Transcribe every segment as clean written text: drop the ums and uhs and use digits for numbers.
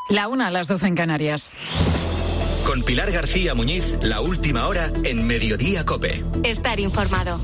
1:00, las 12 en Canarias. Con Pilar García Muñiz, la última hora en Mediodía COPE. Estar informado.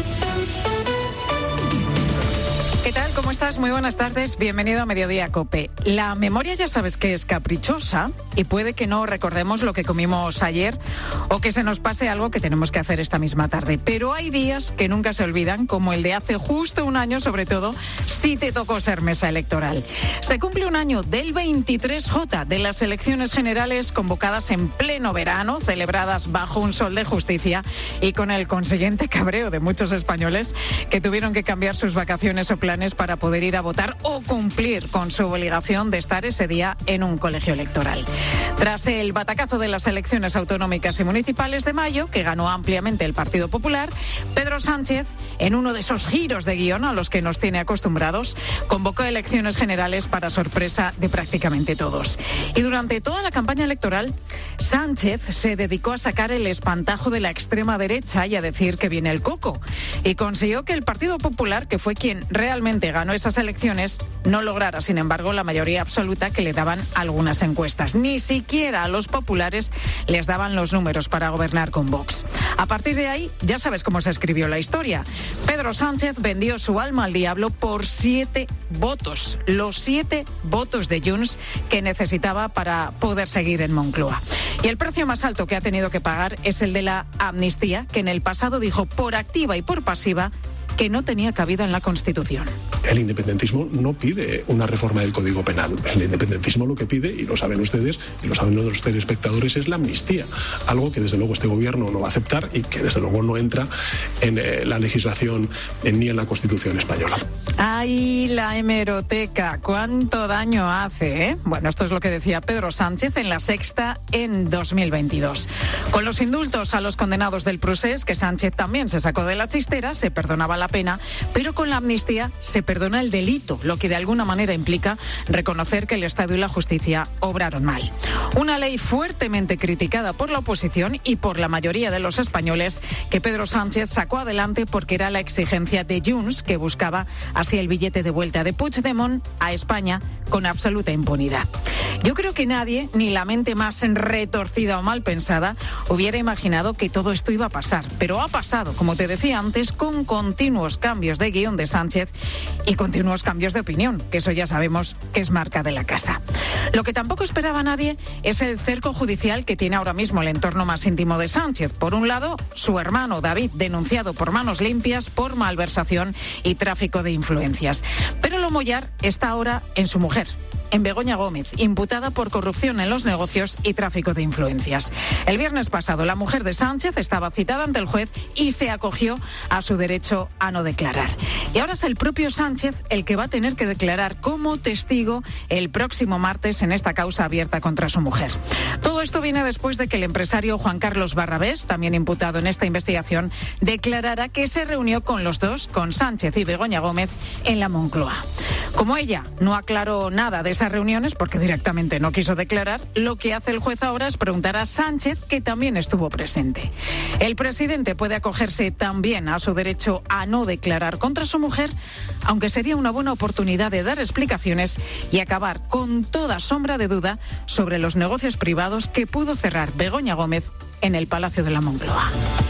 ¿Qué tal? ¿Cómo estás? Muy buenas tardes. Bienvenido a Mediodía COPE. La memoria ya sabes que es caprichosa y puede que no recordemos lo que comimos ayer o que se nos pase algo que tenemos que hacer esta misma tarde. Pero hay días que nunca se olvidan, como el de hace justo un año, sobre todo si te tocó ser mesa electoral. Se cumple un año del 23J, de las elecciones generales convocadas en pleno verano, celebradas bajo un sol de justicia y con el consiguiente cabreo de muchos españoles que tuvieron que cambiar sus vacaciones o planes para poder ir a votar o cumplir con su obligación de estar ese día en un colegio electoral. Tras el batacazo de las elecciones autonómicas y municipales de mayo, que ganó ampliamente el Partido Popular, Pedro Sánchez, en uno de esos giros de guión a los que nos tiene acostumbrados, convocó elecciones generales para sorpresa de prácticamente todos. Y durante toda la campaña electoral, Sánchez se dedicó a sacar el espantajo de la extrema derecha y a decir que viene el coco. Y consiguió que el Partido Popular, que fue quien realmente ganó esas elecciones, no lograra, sin embargo, la mayoría absoluta que le daban algunas encuestas. Ni siquiera a los populares les daban los números para gobernar con Vox. A partir de ahí, ya sabes cómo se escribió la historia. Pedro Sánchez vendió su alma al diablo por 7 votos, los 7 votos de Junts que necesitaba para poder seguir en Moncloa. Y el precio más alto que ha tenido que pagar es el de la amnistía, que en el pasado dijo por activa y por pasiva que no tenía cabida en la Constitución. El independentismo no pide una reforma del Código Penal. El independentismo lo que pide, y lo saben ustedes, y lo saben los telespectadores, es la amnistía. Algo que desde luego este gobierno no va a aceptar y que desde luego no entra en la legislación ni en la Constitución española. ¡Ay, la hemeroteca! ¿Cuánto daño hace, eh? Bueno, esto es lo que decía Pedro Sánchez en La Sexta en 2022. Con los indultos a los condenados del Procés, que Sánchez también se sacó de la chistera, se perdonaba la pena, pero con la amnistía se perdona el delito, lo que de alguna manera implica reconocer que el Estado y la justicia obraron mal. Una ley fuertemente criticada por la oposición y por la mayoría de los españoles, que Pedro Sánchez sacó adelante porque era la exigencia de Junts, que buscaba así el billete de vuelta de Puigdemont a España con absoluta impunidad. Yo creo que nadie, ni la mente más retorcida o mal pensada, hubiera imaginado que todo esto iba a pasar. Pero ha pasado, como te decía antes, con continuos cambios de guión de Sánchez y continuos cambios de opinión, que eso ya sabemos que es marca de la casa. Lo que tampoco esperaba nadie es el cerco judicial que tiene ahora mismo el entorno más íntimo de Sánchez. Por un lado, su hermano David, denunciado por manos limpias por malversación y tráfico de influencias. Pero lo mollar está ahora en su mujer, en Begoña Gómez, imputada por corrupción en los negocios y tráfico de influencias. El viernes pasado, la mujer de Sánchez estaba citada ante el juez y se acogió a su derecho a no declarar. Y ahora es el propio Sánchez el que va a tener que declarar como testigo el próximo martes en esta causa abierta contra su mujer. Todo esto viene después de que el empresario Juan Carlos Barrabés, también imputado en esta investigación, declarara que se reunió con los dos, con Sánchez y Begoña Gómez, en la Moncloa. Como ella no aclaró nada de esas reuniones, porque directamente no quiso declarar, lo que hace el juez ahora es preguntar a Sánchez, que también estuvo presente. El presidente puede acogerse también a su derecho a no declarar contra su mujer, aunque sería una buena oportunidad de dar explicaciones y acabar con toda sombra de duda sobre los negocios privados que pudo cerrar Begoña Gómez en el Palacio de la Moncloa.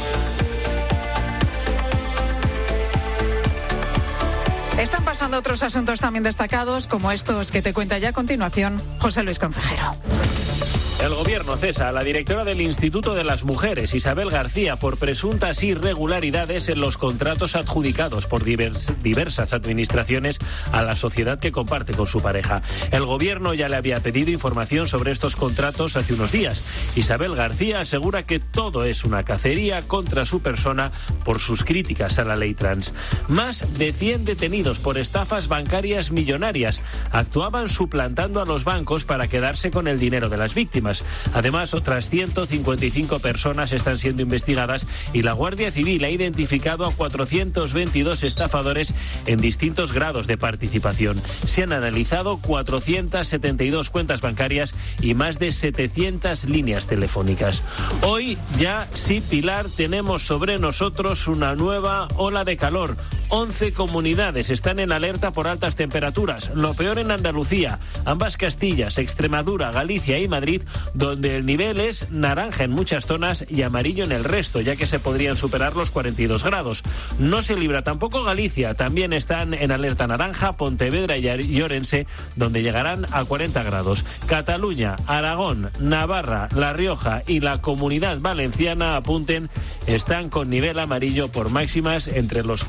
Están pasando otros asuntos también destacados, como estos que te cuenta ya a continuación José Luis Concejero. El Gobierno cesa a la directora del Instituto de las Mujeres, Isabel García, por presuntas irregularidades en los contratos adjudicados por diversas administraciones a la sociedad que comparte con su pareja. El Gobierno ya le había pedido información sobre estos contratos hace unos días. Isabel García asegura que todo es una cacería contra su persona por sus críticas a la ley trans. Más de 100 detenidos por estafas bancarias millonarias actuaban suplantando a los bancos para quedarse con el dinero de las víctimas. Además, otras 155 personas están siendo investigadas y la Guardia Civil ha identificado a 422 estafadores en distintos grados de participación. Se han analizado 472 cuentas bancarias y más de 700 líneas telefónicas. Hoy ya sí, Pilar, tenemos sobre nosotros una nueva ola de calor. 11 comunidades están en alerta por altas temperaturas. Lo peor en Andalucía, ambas Castillas, Extremadura, Galicia y Madrid, donde el nivel es naranja en muchas zonas y amarillo en el resto, ya que se podrían superar los 42 grados. No se libra tampoco Galicia, también están en alerta naranja Pontevedra y Orense, donde llegarán a 40 grados. Cataluña, Aragón, Navarra, La Rioja y la Comunidad Valenciana, apunten, están con nivel amarillo por máximas entre los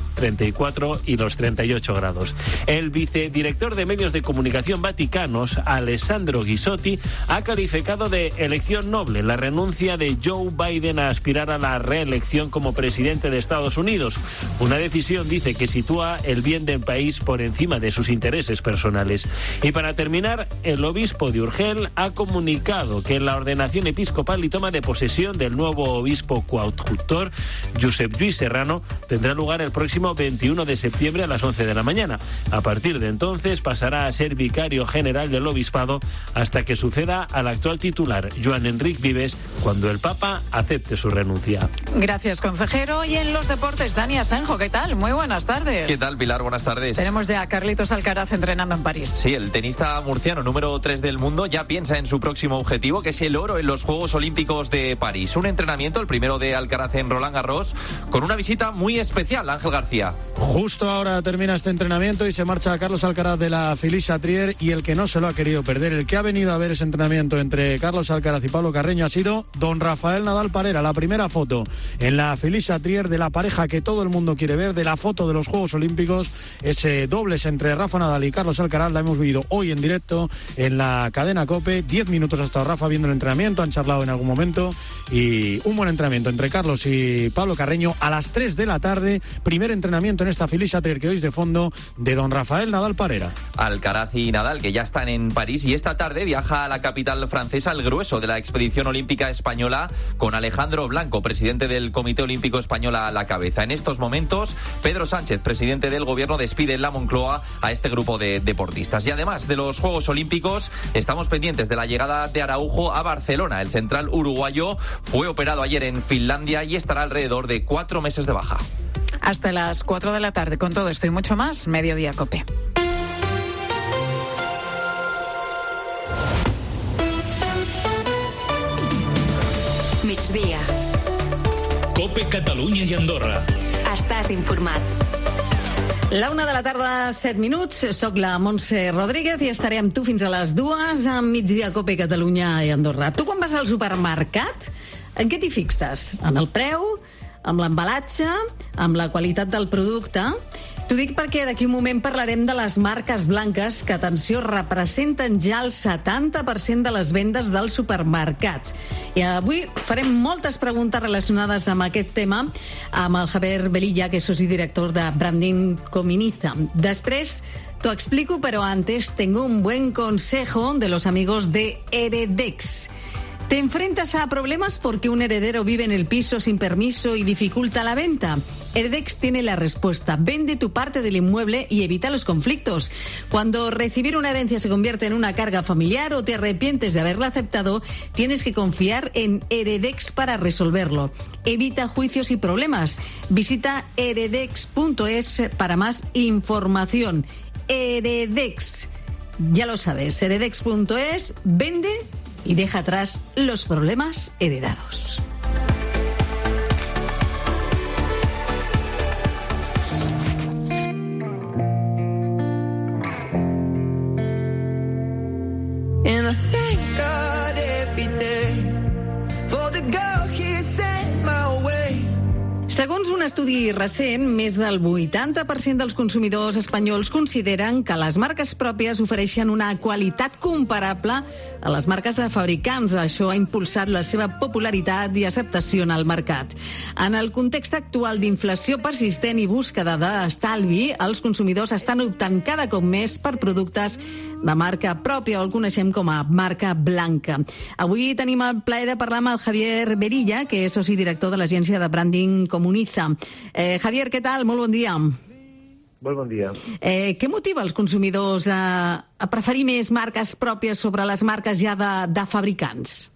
34 y los 38 grados. El vicedirector de Medios de Comunicación Vaticanos, Alessandro Ghisotti, ha calificado de elección noble la renuncia de Joe Biden a aspirar a la reelección como presidente de Estados Unidos. Una decisión, dice, que sitúa el bien del país por encima de sus intereses personales. Y para terminar, el obispo de Urgel ha comunicado que la ordenación episcopal y toma de posesión del nuevo obispo coadjutor, Josep Lluís Serrano, tendrá lugar el próximo 21 de septiembre a las 11 de la mañana. A partir de entonces pasará a ser vicario general del obispado hasta que suceda al actual titular, Joan Enric Vives, cuando el Papa acepte su renuncia. Gracias, consejero. Y en los deportes, Dani Asenjo, ¿qué tal? Muy buenas tardes. ¿Qué tal, Pilar? Buenas tardes. Tenemos ya a Carlitos Alcaraz entrenando en París. Sí, el tenista murciano número 3 del mundo ya piensa en su próximo objetivo, que es el oro en los Juegos Olímpicos de París. Un entrenamiento, el primero de Alcaraz en Roland Garros, con una visita muy especial, Ángel García. Justo ahora termina este entrenamiento y se marcha Carlos Alcaraz de la Philippe-Chatrier, y el que no se lo ha querido perder, el que ha venido a ver ese entrenamiento entre Carlos Alcaraz y Pablo Carreño, ha sido don Rafael Nadal Parera. La primera foto en la Philippe-Chatrier de la pareja que todo el mundo quiere ver, de la foto de los Juegos Olímpicos, ese dobles entre Rafa Nadal y Carlos Alcaraz, la hemos vivido hoy en directo en la cadena COPE. 10 minutos ha estado Rafa viendo el entrenamiento, han charlado en algún momento, y un buen entrenamiento entre Carlos y Pablo Carreño. A las 3 de la tarde, primer entrenamiento en esta Philippe-Chatrier que oís de fondo, de don Rafael Nadal Parera. Alcaraz y Nadal, que ya están en París, y esta tarde viaja a la capital francesa el grueso de la expedición olímpica española, con Alejandro Blanco, presidente del Comité Olímpico Español, a la cabeza. En estos momentos, Pedro Sánchez, presidente del Gobierno, despide en la Moncloa a este grupo de deportistas. Y además de los Juegos Olímpicos, estamos pendientes de la llegada de Araujo a Barcelona. El central uruguayo fue operado ayer en Finlandia y estará alrededor de 4 meses de baja. Hasta las 4 de la tarde. Con todo esto y mucho más, Mediodía COPE. Migdia. COPE Catalunya i Andorra. Estàs informat. La 1 de la tarda, 7 minuts. Soc la Montse Rodríguez i estaré amb tu fins a les 2 amb Migdia COPE Catalunya i Andorra. Tu quan vas al supermercat, en què t'hi fixes? En el preu, amb l'embalatge, amb la qualitat del producte? T'ho dic perquè d'aquí un moment parlarem de les marques blanques que, atenció, representen ja el 70% de les vendes dels supermercats. I avui farem moltes preguntes relacionades amb aquest tema amb el Javier Velilla, que és soci director de Branding Cominiza. Després t'ho explico, pero antes tengo un buen consejo de los amigos de Heredex. ¿Te enfrentas a problemas porque un heredero vive en el piso sin permiso y dificulta la venta? Heredex tiene la respuesta. Vende tu parte del inmueble y evita los conflictos. Cuando recibir una herencia se convierte en una carga familiar o te arrepientes de haberla aceptado, tienes que confiar en Heredex para resolverlo. Evita juicios y problemas. Visita heredex.es para más información. Heredex. Ya lo sabes, heredex.es, vende y deja atrás los problemas heredados. And I thank God every day for the girl he sent my way. Segons un estudi recent, més del 80% dels consumidors espanyols consideren que les marques pròpies ofereixen una qualitat comparable a les marques de fabricants. Això ha impulsat la seva popularitat i acceptació en el mercat. En el context actual d'inflació persistent i búsqueda d'estalvi, els consumidors estan optant cada cop més per productes de marca pròpia, o el coneixem com a marca blanca. Avui tenim el plaer de parlar amb el Javier Velilla, que és soci director de l'agència de Branding Cominiza. Javier, què tal? Molt bon dia. Molt bon dia. Què motiva els consumidors a preferir més marques pròpies sobre les marques ja de fabricants?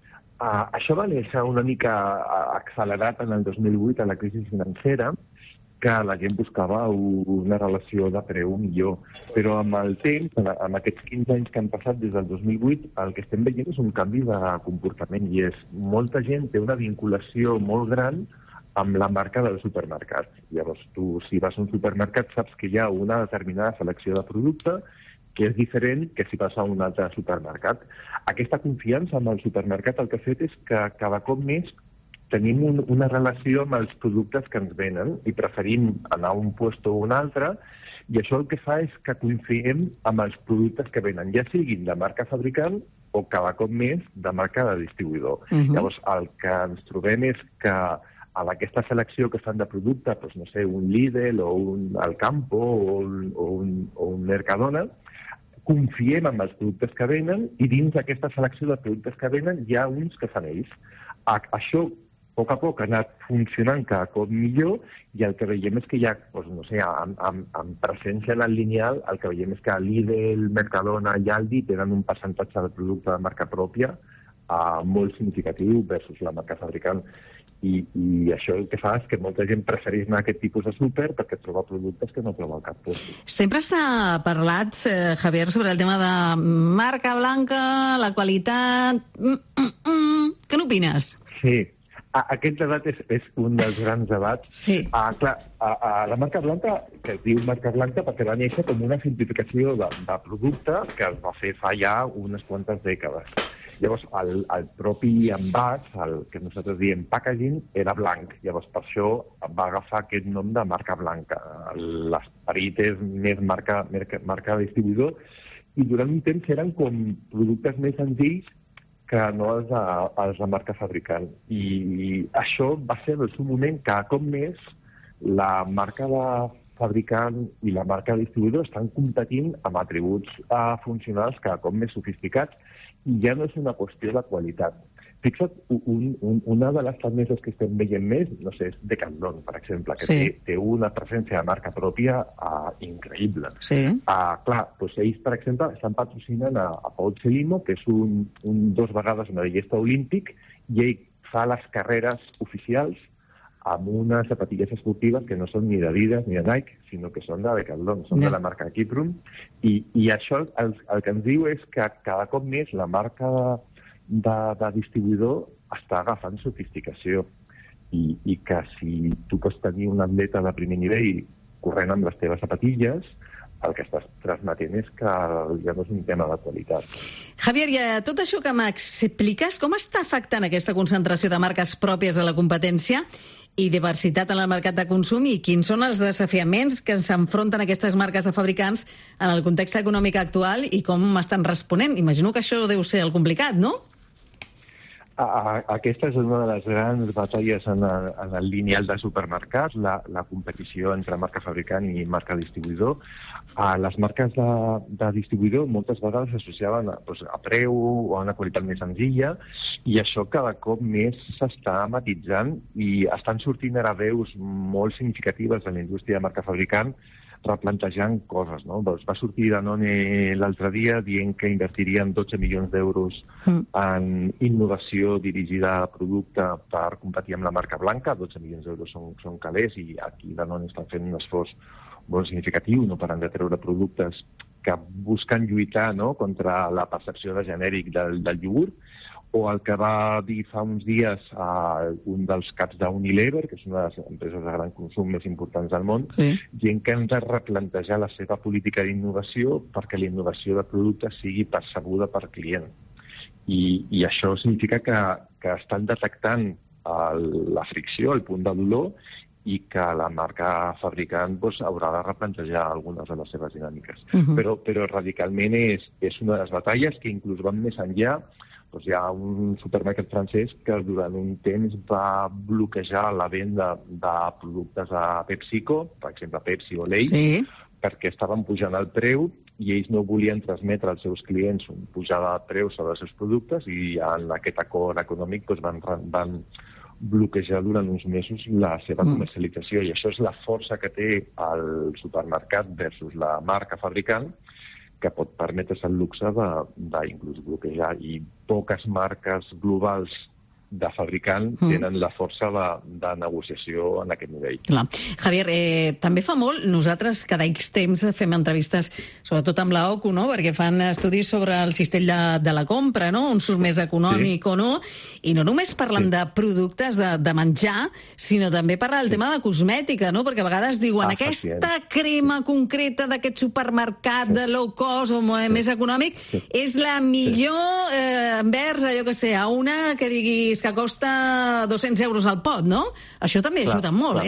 Això va néixer una mica accelerat en el 2008, a la crisi financera, que la gent buscava una relació de preu millor. Però amb el temps, amb aquests 15 anys que han passat des del 2008, el que estem veient és un canvi de comportament i és molta gent té una vinculació molt gran amb la marca del supermercat. Llavors, tu, si vas a un supermercat, saps que hi ha una determinada selecció de producte que és diferent que si vas a un altre supermercat. Aquesta confiança amb el supermercat el que ha fet és que cada cop més tenim una relació amb els productes que ens venen i preferim anar a un puesto o un altre, i això el que fa és que confiem amb els productes que venen, ja siguin de marca fabricant o cada cop més de marca de distribuïdor. Llavors, el que ens trobem és que a aquesta selecció que fan de producte, doncs, no sé, un Lidl o un Alcampo o un Mercadona, confiem en els productes que venen i dins d'aquesta selecció de productes que venen hi ha uns que fan ells. Això a poc ha anat funcionant cada cop millor i el que veiem és que hi ha, doncs, no sé, amb presència en el lineal, el que veiem és que Lidl, Mercadona i Aldi tenen un percentatge de producte de marca pròpia molt significatiu versus la marca fabricant. I això el que fa és que molta gent prefereix anar a aquest tipus de súper perquè troba productes que no troba al cap lloc. Sempre s'ha parlat, Javier, sobre el tema de marca blanca, la qualitat... Què n'opines? Sí, aquest debat és un dels grans debats. Sí. Clar, la marca blanca, que es diu marca blanca perquè va néixer com una simplificació de producte que es va fer fa ja unes quantes dècades. Llavors, el propi envàs, el que nosaltres diem packaging, era blanc. Llavors, per això va agafar aquest nom de marca blanca. L'esperit és més marca distribuïdor, i durant un temps eren com productes més senzills que no els de marca fabricant. I això va ser, en el seu moment, cada cop més la marca de fabricant i la marca distribuïdor estan competint amb atributs funcionals cada cop més sofisticats, i ja no és una qüestió de qualitat. Fixa't, una de les tendències que estem veient més, no sé, és Decathlon, per exemple, que té una presència de marca pròpia increïble. Sí. Clar, doncs ells, per exemple, estan patrocinant a Pau Celimo, que és dos vegades medallista olímpic, i ell fa les carreres oficials amb unes sapatilles esportives que no són ni de Adidas ni de Nike, sinó que són de Decathlon, són de la marca Kiprum, i això el que ens diu és que cada cop més la marca de distribuïdor està agafant sofisticació, i que si tu pots tenir un atleta de primer nivell corrent amb les teves sapatilles, el que estàs transmetent és que ja no és un tema de qualitat. Javier, i a tot això que m'expliques, com està afectant aquesta concentració de marques pròpies a la competència i diversitat en el mercat de consum, i quins són els desafiaments que s'enfronten aquestes marques de fabricants en el context econòmic actual i com estan responent? Imagino que això deu ser el complicat, no? Aquesta és una de les grans batalles en el lineal de supermercats, la competició entre marca fabricant i marca distribuïdor. Les marques de distribuïdor moltes vegades s'associaven a preu o a una qualitat més senzilla, i això cada cop més s'està matitzant i estan sortint ara veus molt significatives de la indústria de marca fabricant replantejant coses, no? Va sortir Danone l'altre dia dient que invertirien 12 milions d'euros en innovació dirigida a producte per competir amb la marca blanca. 12 milions d'euros són calés, i aquí Danone està fent un esforç molt significatiu, no parant de treure productes que busquen lluitar, no?, contra la percepció de genèric del iogurt. O el que va dir fa uns dies un dels caps d'Unilever, que és una de les empreses de gran consum més importants del món, dient que han de replantejar la seva política d'innovació perquè la innovació de productes sigui percebuda per client. I això significa que estan detectant la fricció, el punt de dolor, i que la marca fabricant haurà de replantejar algunes de les seves dinàmiques. Però radicalment és una de les batalles que inclús van més enllà. Hi ha un supermercat francès que durant un temps va bloquejar la venda de productes a PepsiCo, per exemple Pepsi o Lay's, perquè estaven pujant el preu i ells no volien transmetre als seus clients un pujada de preu sobre els seus productes, i en aquest acord econòmic van bloquejar durant uns mesos la seva comercialització. I això és la força que té el supermercat versus la marca fabricant, que pot permetre's el luxe d'inclús bloquejar, i poques marques globals de fabricant tenen la força de negociació en aquest nivell. Clar. Javier, també fa molt, nosaltres cada X temps fem entrevistes, sobretot amb la OCU, no? Perquè fan estudis sobre el cistell de la compra, no? On surt més econòmic o no, i no només parlen de productes de menjar, sinó també parla del tema de cosmètica, no? Perquè a vegades diuen aquesta crema concreta d'aquest supermercat de low cost o més econòmic és la millor envers, jo què sé, a una que diguis que costa 200 euros al pot, no? Això també ajuda molt,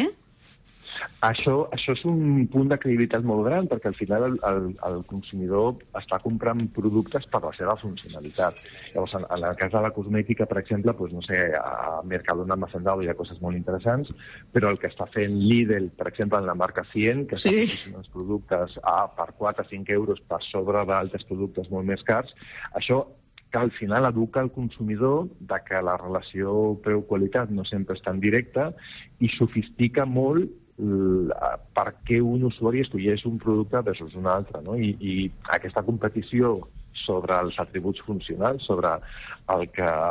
Això és un punt de credibilitat molt gran, perquè al final el consumidor està comprant productes per la seva funcionalitat. Llavors, en el cas de la cosmètica, per exemple, doncs, no sé, a Mercadona, a Hacendado hi ha coses molt interessants, però el que està fent Lidl, per exemple, en la marca 100, que està posicionant els productes per 4 o 5 euros per sobre d'altres productes molt més cars, això que al final educa el consumidor de que la relació preu-qualitat no sempre és tan directa i sofistica molt per què un usuari escolleix un producte versus un altre, no? I aquesta competició sobre els atributs funcionals, sobre pel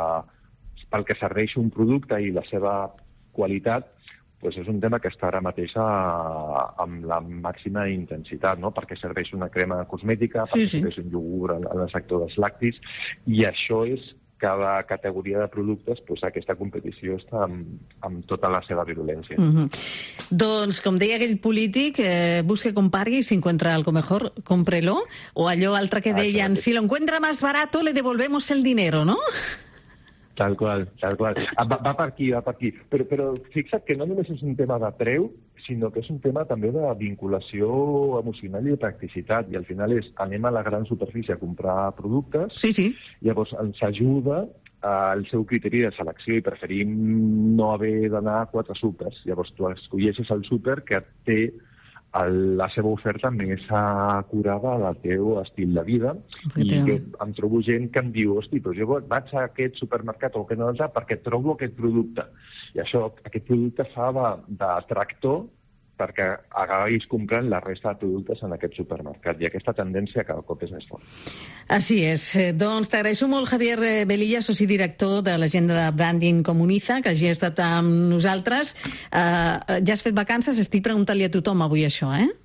que serveix un producte i la seva qualitat, doncs és un tema que està ara mateix amb la màxima intensitat, no? Perquè serveix una crema cosmètica, perquè serveix un iogurt en el sector dels lactis, i això és cada categoria de productes, doncs aquesta competició està amb tota la seva virulència. Doncs, com deia aquell polític, busque, compare y si encuentra algo mejor, cómprelo, o allò altre que deien, si lo encuentra más barato, le devolvemos el dinero, ¿no? Tal qual. Va per aquí. Però fixa't que no només és un tema de preu, sinó que és un tema també de vinculació emocional i de practicitat. I al final anem a la gran superfície a comprar productes, llavors ens ajuda al seu criteri de selecció i preferim no haver d'anar a 4 súpers. Llavors tu escolleixes el súper que té la seva oferta més acurada al teu estil de vida, i que em trobo gent que em diu, hosti, però jo vaig a aquest supermercat o a aquest altre perquè trobo aquest producte, i aquest producte fa de tractor perquè acabis comprant la resta de productes en aquest supermercat, i aquesta tendència cada cop és més forta. Així és. Doncs t'agraeixo molt, Javier Velilla, soci director de l'agenda de Branding Comuniza, que hagi estat amb nosaltres. Ja has fet vacances? Estic preguntant-li a tothom avui això,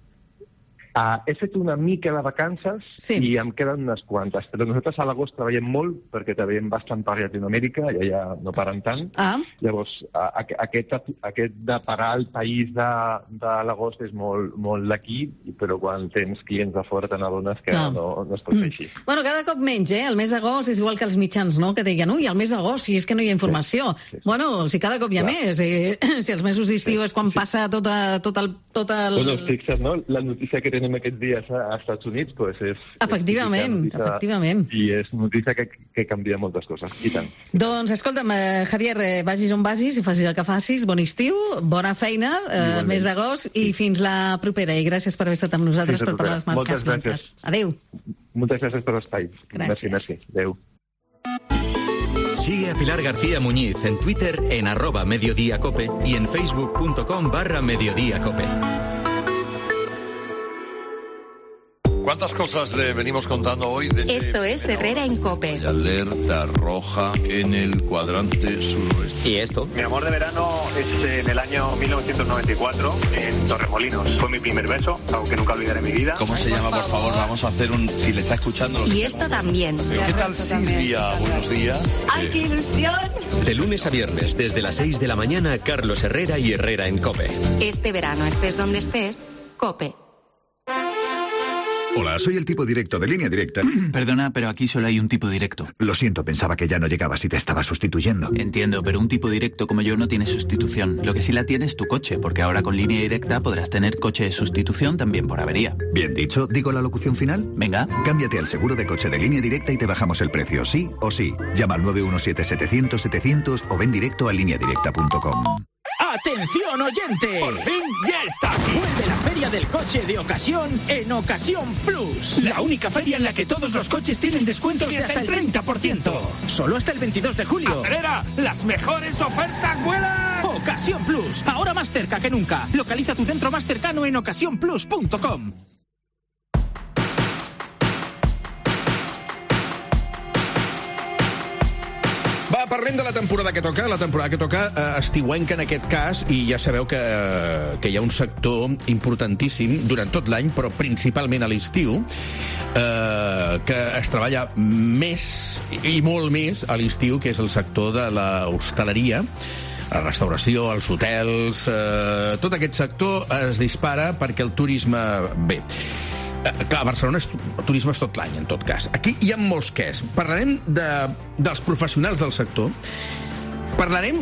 He fet una mica de vacances i em queden unes quantes, però nosaltres a l'agost treballem molt perquè treballem bastant per Llatinoamèrica i allà no paren tant. Llavors, aquest de parar el país de l'agost és molt d'aquí, però quan tens clients de fora te n'adones que no es pot fer així. Bueno, cada cop menys, El mes d'agost és igual que els mitjans, no? Que deien, ui, el mes d'agost, si és que no hi ha informació. Bueno, si cada cop hi ha més. Si els mesos d'estiu és quan passa tot el... Bueno, fixa't, no? La notícia que tenim aquests dies als Estats Units és... Efectivament. I és notícia que canvia moltes coses, i tant. Doncs, escolta'm, Javier, vagis on vagis i facis el que facis. Bon estiu, bona feina, mes d'agost, i fins la propera. I gràcies per haver estat amb nosaltres per parlar de les marques blanques. Adéu. Moltes gràcies per l'espai. Gràcies. Adéu. Sigue a Pilar García Muñiz en Twitter en @mediodíacope y en facebook.com/mediodíacope. ¿Cuántas cosas le venimos contando hoy? Esto es Herrera en COPE. Alerta roja en el cuadrante suroeste. ¿Y esto? Mi amor de verano es en el año 1994 en Torremolinos. Fue mi primer beso, algo que nunca olvidaré en mi vida. ¿Cómo se llama, por favor? Vamos a hacer si le está escuchando... Y esto también. ¿Qué tal, Silvia? Buenos días. ¡Ay, qué ilusión! De lunes a viernes, desde las 6 de la mañana, Carlos Herrera y Herrera en COPE. Este verano, estés donde estés, COPE. Hola, soy el tipo directo de Línea Directa. Perdona, pero aquí solo hay un tipo directo. Lo siento, pensaba que ya no llegabas y te estaba sustituyendo. Entiendo, pero un tipo directo como yo no tiene sustitución. Lo que sí la tiene es tu coche, porque ahora con Línea Directa podrás tener coche de sustitución también por avería. Bien dicho, ¿digo la locución final? Venga. Cámbiate al seguro de coche de Línea Directa y te bajamos el precio, sí o sí. Llama al 917-700-700 o ven directo a lineadirecta.com. ¡Atención, oyente! ¡Por fin ya está aquí! Vuelve la Feria del Coche de Ocasión en Ocasión Plus. La única feria en la que todos los coches tienen descuentos de hasta el 30%. Solo hasta el 22 de julio. ¡Acelera! ¡Las mejores ofertas vuelan! Ocasión Plus. Ahora más cerca que nunca. Localiza tu centro más cercano en ocasiónplus.com. parlem de la temporada que toca. La temporada que toca estiuenca en aquest cas, i ja sabeu que hi ha un sector importantíssim durant tot l'any, però principalment a l'estiu, que es treballa més i molt més a l'estiu, que és el sector de l'hostaleria, la restauració, els hotels, tot aquest sector es dispara perquè el turisme... Bé, clar, a Barcelona el turisme és tot l'any, en tot cas. Aquí hi ha molts quès. Parlarem dels professionals del sector. Parlarem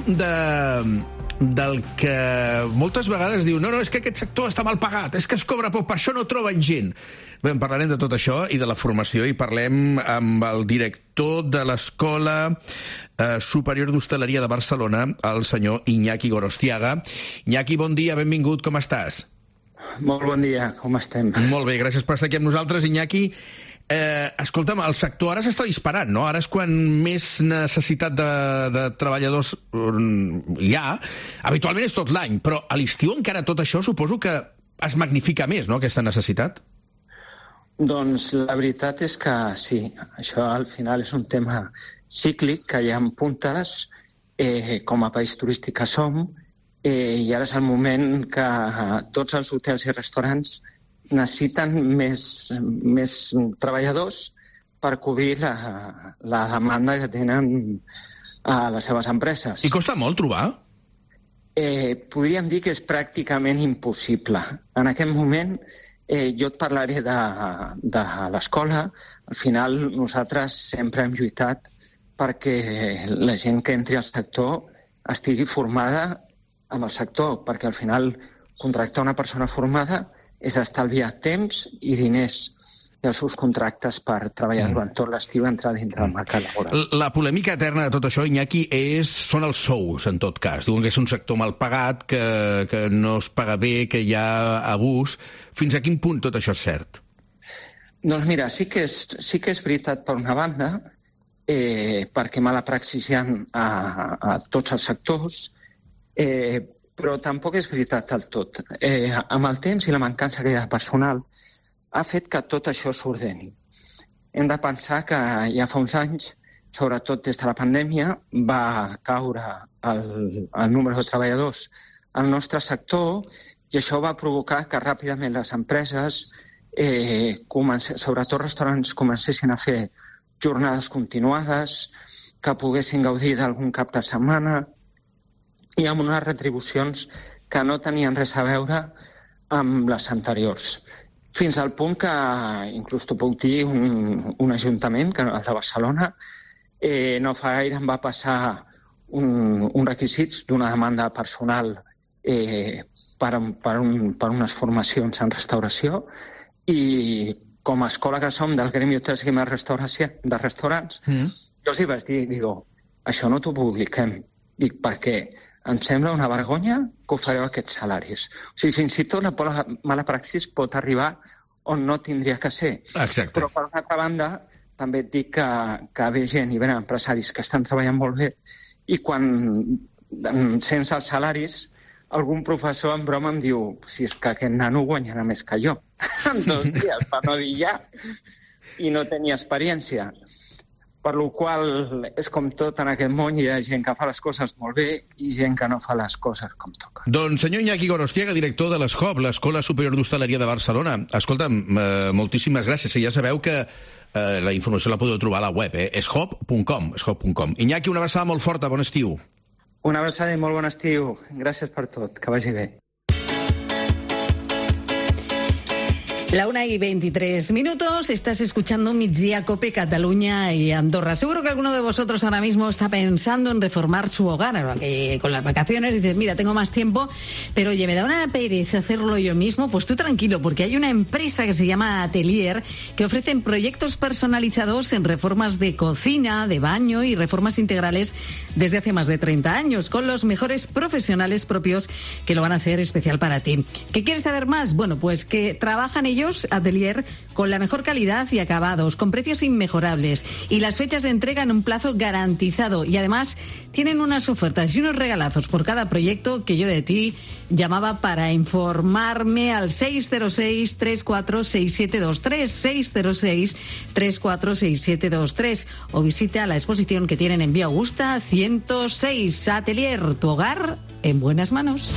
del que moltes vegades diu no, és que aquest sector està mal pagat, és que es cobra poc, per això no troben gent. Bé, parlarem de tot això i de la formació, i parlem amb el director de l'Escola Superior d'Hostaleria de Barcelona, el senyor Iñaki Gorostiaga. Iñaki, bon dia, benvingut, com estàs? Molt bon dia, com estem? Molt bé, gràcies per estar aquí amb nosaltres, Iñaki. Escolta'm, el sector ara s'està disparant, no? Ara és quan més necessitat de treballadors hi ha. Habitualment és tot l'any, però a l'estiu encara tot això suposo que es magnifica més, no?, aquesta necessitat. Doncs la veritat és que sí, això al final és un tema cíclic, que hi ha puntes, com a país turístic que som, i ara és el moment que tots els hotels i restaurants necessiten més treballadors per cobrir la demanda que tenen a les seves empreses. I costa molt trobar? Podríem dir que és pràcticament impossible. En aquest moment, jo et parlaré de l'escola. Al final, nosaltres sempre hem lluitat perquè la gent que entri al sector estigui formada amb el sector, perquè al final contractar una persona formada és estalviar temps i diners i els seus contractes per treballar durant tot l'estiu i entrar dintre del mercat laboral. La polèmica eterna de tot això, Iñaki, són els sous, en tot cas. Diuen que és un sector mal pagat, que no es paga bé, que hi ha abús. Fins a quin punt tot això és cert? Doncs mira, sí que és veritat per una banda, perquè mala praxis hi ha a tots els sectors, però tampoc és veritat del tot. Amb el temps i la mancança que hi ha de personal ha fet que tot això s'ordeni. Hem de pensar que ja fa uns anys, sobretot des de la pandèmia, va caure el número de treballadors al nostre sector, i això va provocar que ràpidament les empreses, sobretot restaurants, comencessin a fer jornades continuades, que poguessin gaudir d'algun cap de setmana, i amb unes retribucions que no tenien res a veure amb les anteriors. Fins al punt que, inclús t'ho puc dir, un ajuntament, el de Barcelona, no fa gaire em va passar uns requisits d'una demanda personal per unes formacions en restauració, i com a escola que som del Gremi Hotels i de Restaurants, jo els hi vaig dir, això no t'ho publiquem. Dic, perquè em sembla una vergonya que ho fareu aquests salaris. O sigui, fins i tot la mala praxis pot arribar on no tindria que ser. Exacte. Però, per una altra banda, també et dic que ve gent i venen empresaris que estan treballant molt bé, i quan sense els salaris, algun professor en broma em diu, si és que aquest nano guanyarà més que jo. En 2 dies, per no dir ja. I no tenia experiència. Per la qual és com tot en aquest món, hi ha gent que fa les coses molt bé i gent que no fa les coses com toca. Doncs senyor Iñaki Gorostiaga, director de l'ESCOB, l'Escola Superior d'Hostaleria de Barcelona. Escolta'm, moltíssimes gràcies. Ja sabeu que la informació la podeu trobar a la web, escob.com. Iñaki, una abraçada molt forta, bon estiu. Una abraçada i molt bon estiu. Gràcies per tot, que vagi bé. La 1:23, estás escuchando Migdia Cope Cataluña y Andorra. Seguro que alguno de vosotros ahora mismo está pensando en reformar su hogar. Con las vacaciones dices, mira, tengo más tiempo, pero oye, me da una pereza hacerlo yo mismo. Pues tú tranquilo, porque hay una empresa que se llama Atelier que ofrecen proyectos personalizados en reformas de cocina, de baño y reformas integrales desde hace más de 30 años, con los mejores profesionales propios que lo van a hacer especial para ti. ¿Qué quieres saber más? Bueno, pues que trabajan ellos Sellos Atelier con la mejor calidad y acabados, con precios inmejorables y las fechas de entrega en un plazo garantizado. Y además tienen unas ofertas y unos regalazos por cada proyecto que yo de ti llamaba para informarme al 606-346723, 606-346723, o visita la exposición que tienen en Vía Augusta 106. Atelier, tu hogar en buenas manos.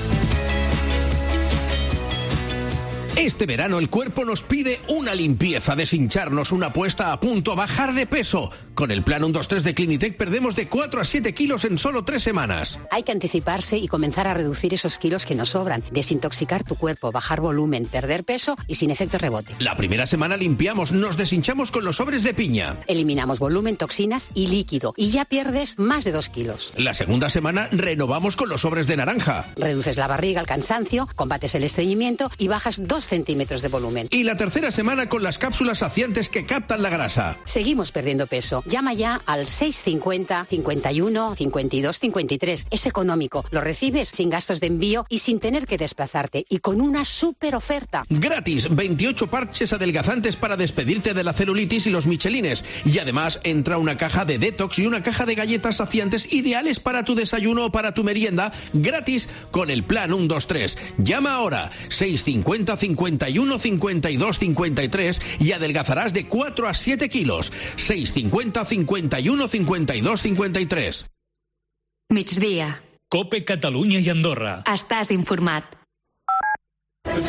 Este verano el cuerpo nos pide una limpieza, deshincharnos, una puesta a punto, bajar de peso. Con el plan 1-2-3 de Clinitec perdemos de 4 a 7 kilos en solo 3 semanas. Hay que anticiparse y comenzar a reducir esos kilos que nos sobran, desintoxicar tu cuerpo, bajar volumen, perder peso y sin efecto rebote. La primera semana limpiamos, nos deshinchamos con los sobres de piña. Eliminamos volumen, toxinas y líquido y ya pierdes más de 2 kilos. La segunda semana renovamos con los sobres de naranja. Reduces la barriga, el cansancio, combates el estreñimiento y bajas 2 centímetros de volumen. Y la tercera semana con las cápsulas saciantes que captan la grasa. Seguimos perdiendo peso. Llama ya al 650 51 52 53. Es económico. Lo recibes sin gastos de envío y sin tener que desplazarte. Y con una súper oferta. Gratis, 28 parches adelgazantes para despedirte de la celulitis y los michelines. Y además entra una caja de detox y una caja de galletas saciantes ideales para tu desayuno o para tu merienda. Gratis con el plan 1-2-3. Llama ahora 650 51 52 53 y adelgazarás de 4 a 7 kilos. 650 51 52 53. Migdia. Cope Catalunya i Andorra. Estàs informat. Hay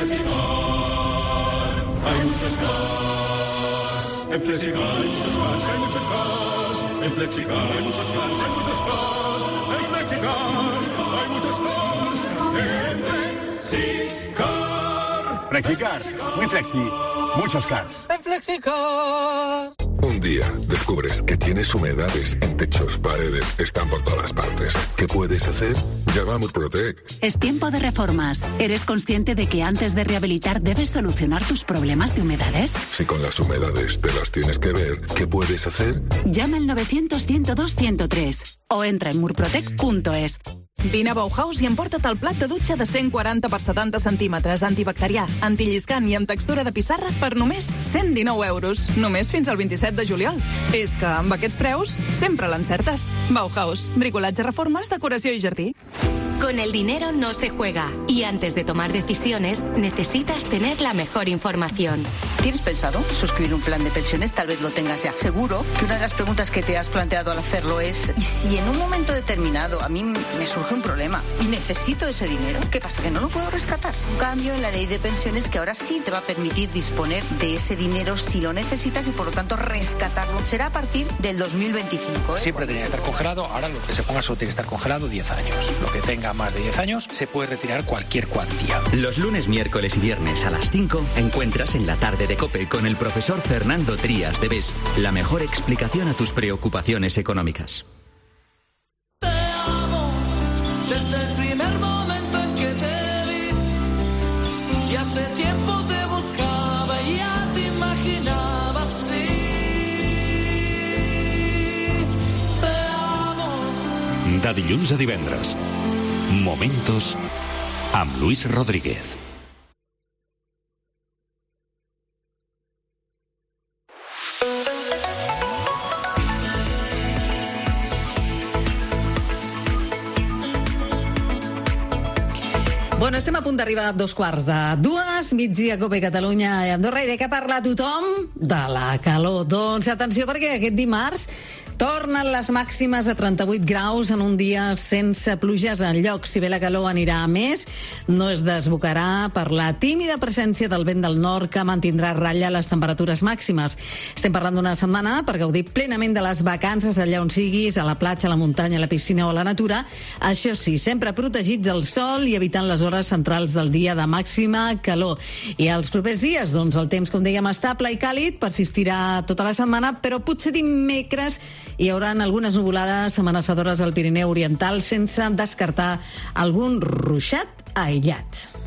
muchos cars. En Flexicar hay muchos cars, hay muchos cars. En Flexicar hay muchos cars, hay muchos cars. En Flexicar hay muchos cars. En Flexicar. Flexicar, muy flexi, muchos cars. En Flexicar. Un día descubres que tienes humedades en techos, paredes, están por todas partes. ¿Qué puedes hacer? Llama a Murprotec. Es tiempo de reformas. ¿Eres consciente de que antes de rehabilitar debes solucionar tus problemas de humedades? Si con las humedades te las tienes que ver, ¿qué puedes hacer? Llama al 900-102-103 o entra en murprotec.es. Vine a Bauhaus i emporta't el plat de dutxa de 140 per 70 centímetres, antibacterià, antilliscant i amb textura de pissarra per només 119 euros. Només fins al 27 de juliol. És que amb aquests preus sempre l'encertes. Bauhaus, bricolatge, reformes, decoració i jardí. Con el dinero no se juega y antes de tomar decisiones necesitas tener la mejor información. ¿Tienes pensado suscribir un plan de pensiones? Tal vez lo tengas ya. Seguro que una de las preguntas que te has planteado al hacerlo es ¿y si en un momento determinado a mí me surge un problema y necesito ese dinero? ¿Qué pasa? ¿Que no lo puedo rescatar? Un cambio en la ley de pensiones que ahora sí te va a permitir disponer de ese dinero si lo necesitas y por lo tanto rescatarlo. Será a partir del 2025. Siempre tenía que estar congelado, ahora lo que se ponga solo tiene que estar congelado 10 años. Lo que tenga más de 10 años se puede retirar cualquier cuantía. Los lunes, miércoles y viernes a las 5 encuentras en la tarde de COPE con el profesor Fernando Trías de BES la mejor explicación a tus preocupaciones económicas. Te amo desde el primer momento en que te vi y hace tiempo te buscaba y ya te imaginaba así. Te amo. De dilluns a divendres. Momentos amb Luis Rodríguez. Bueno, estem a punt d'arribar a 2:15, migdia, Cope Catalunya i Andorra, i de què parla tothom? De la calor. Doncs atenció, perquè aquest dimarts tornen les màximes de 38 graus en un dia sense pluges enlloc. Si bé la calor anirà a més, no es desbocarà per la tímida presència del vent del nord que mantindrà a ratlla les temperatures màximes. Estem parlant d'una setmana per gaudir plenament de les vacances allà on siguis, a la platja, a la muntanya, a la piscina o a la natura. Això sí, sempre protegits del sol i evitant les hores centrals del dia de màxima calor. I els propers dies, doncs, el temps, com dèiem, estable i càlid, persistirà tota la setmana, però potser dimecres hi haurà algunes nuvolades amenaçadores al Pirineu Oriental sense descartar algun ruixat aïllat.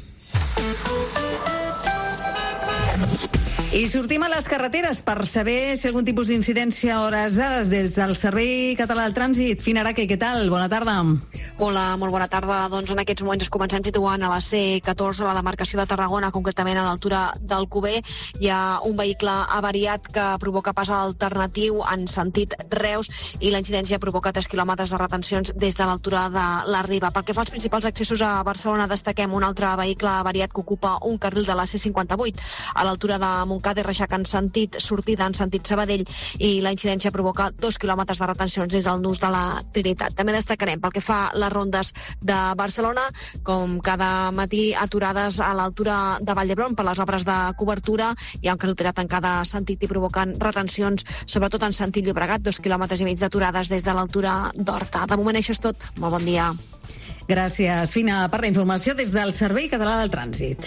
I sortim a les carreteres per saber si algun tipus d'incidència a hores d'ara des del Servei Català del Trànsit. Finaraque, què tal? Bona tarda. Hola, molt bona tarda. Doncs en aquests moments ens comencem situant a la C14, a la demarcació de Tarragona, concretament a l'altura d'Alcover. Hi ha un vehicle avariat que provoca pas alternatiu en sentit Reus i la incidència provoca 3 quilòmetres de retencions des de l'altura de la Riba. Pel que fa als principals accessos a Barcelona, destaquem un altre vehicle avariat que ocupa un carril de la C58 a l'altura de Montcada i Reixac en sentit sortida, en sentit Sabadell, i la incidència provoca 2 quilòmetres de retencions des del nus de la Trinitat. També destacarem pel que fa a les rondes de Barcelona, com cada matí aturades a l'altura de Vall d'Hebron per les obres de cobertura. Hi ha un carretera en cada sentit i provoquen retencions, sobretot en sentit Llobregat, 2,5 quilòmetres d'aturades des de l'altura d'Horta. De moment això és tot. Molt bon dia. Gràcies, Fina, per la informació des del Servei Català del Trànsit.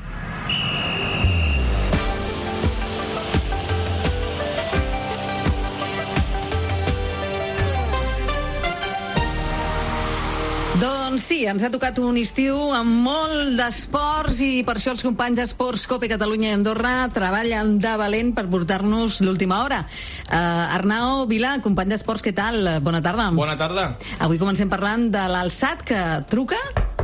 Doncs sí, ens ha tocat un estiu amb molt d'esports i per això els companys d'Esports COPE Catalunya i Andorra treballen de valent per portar-nos l'última hora. Arnau Vilà, company d'Esports, què tal? Bona tarda. Bona tarda. Avui comencem parlant de l'Alsat que truca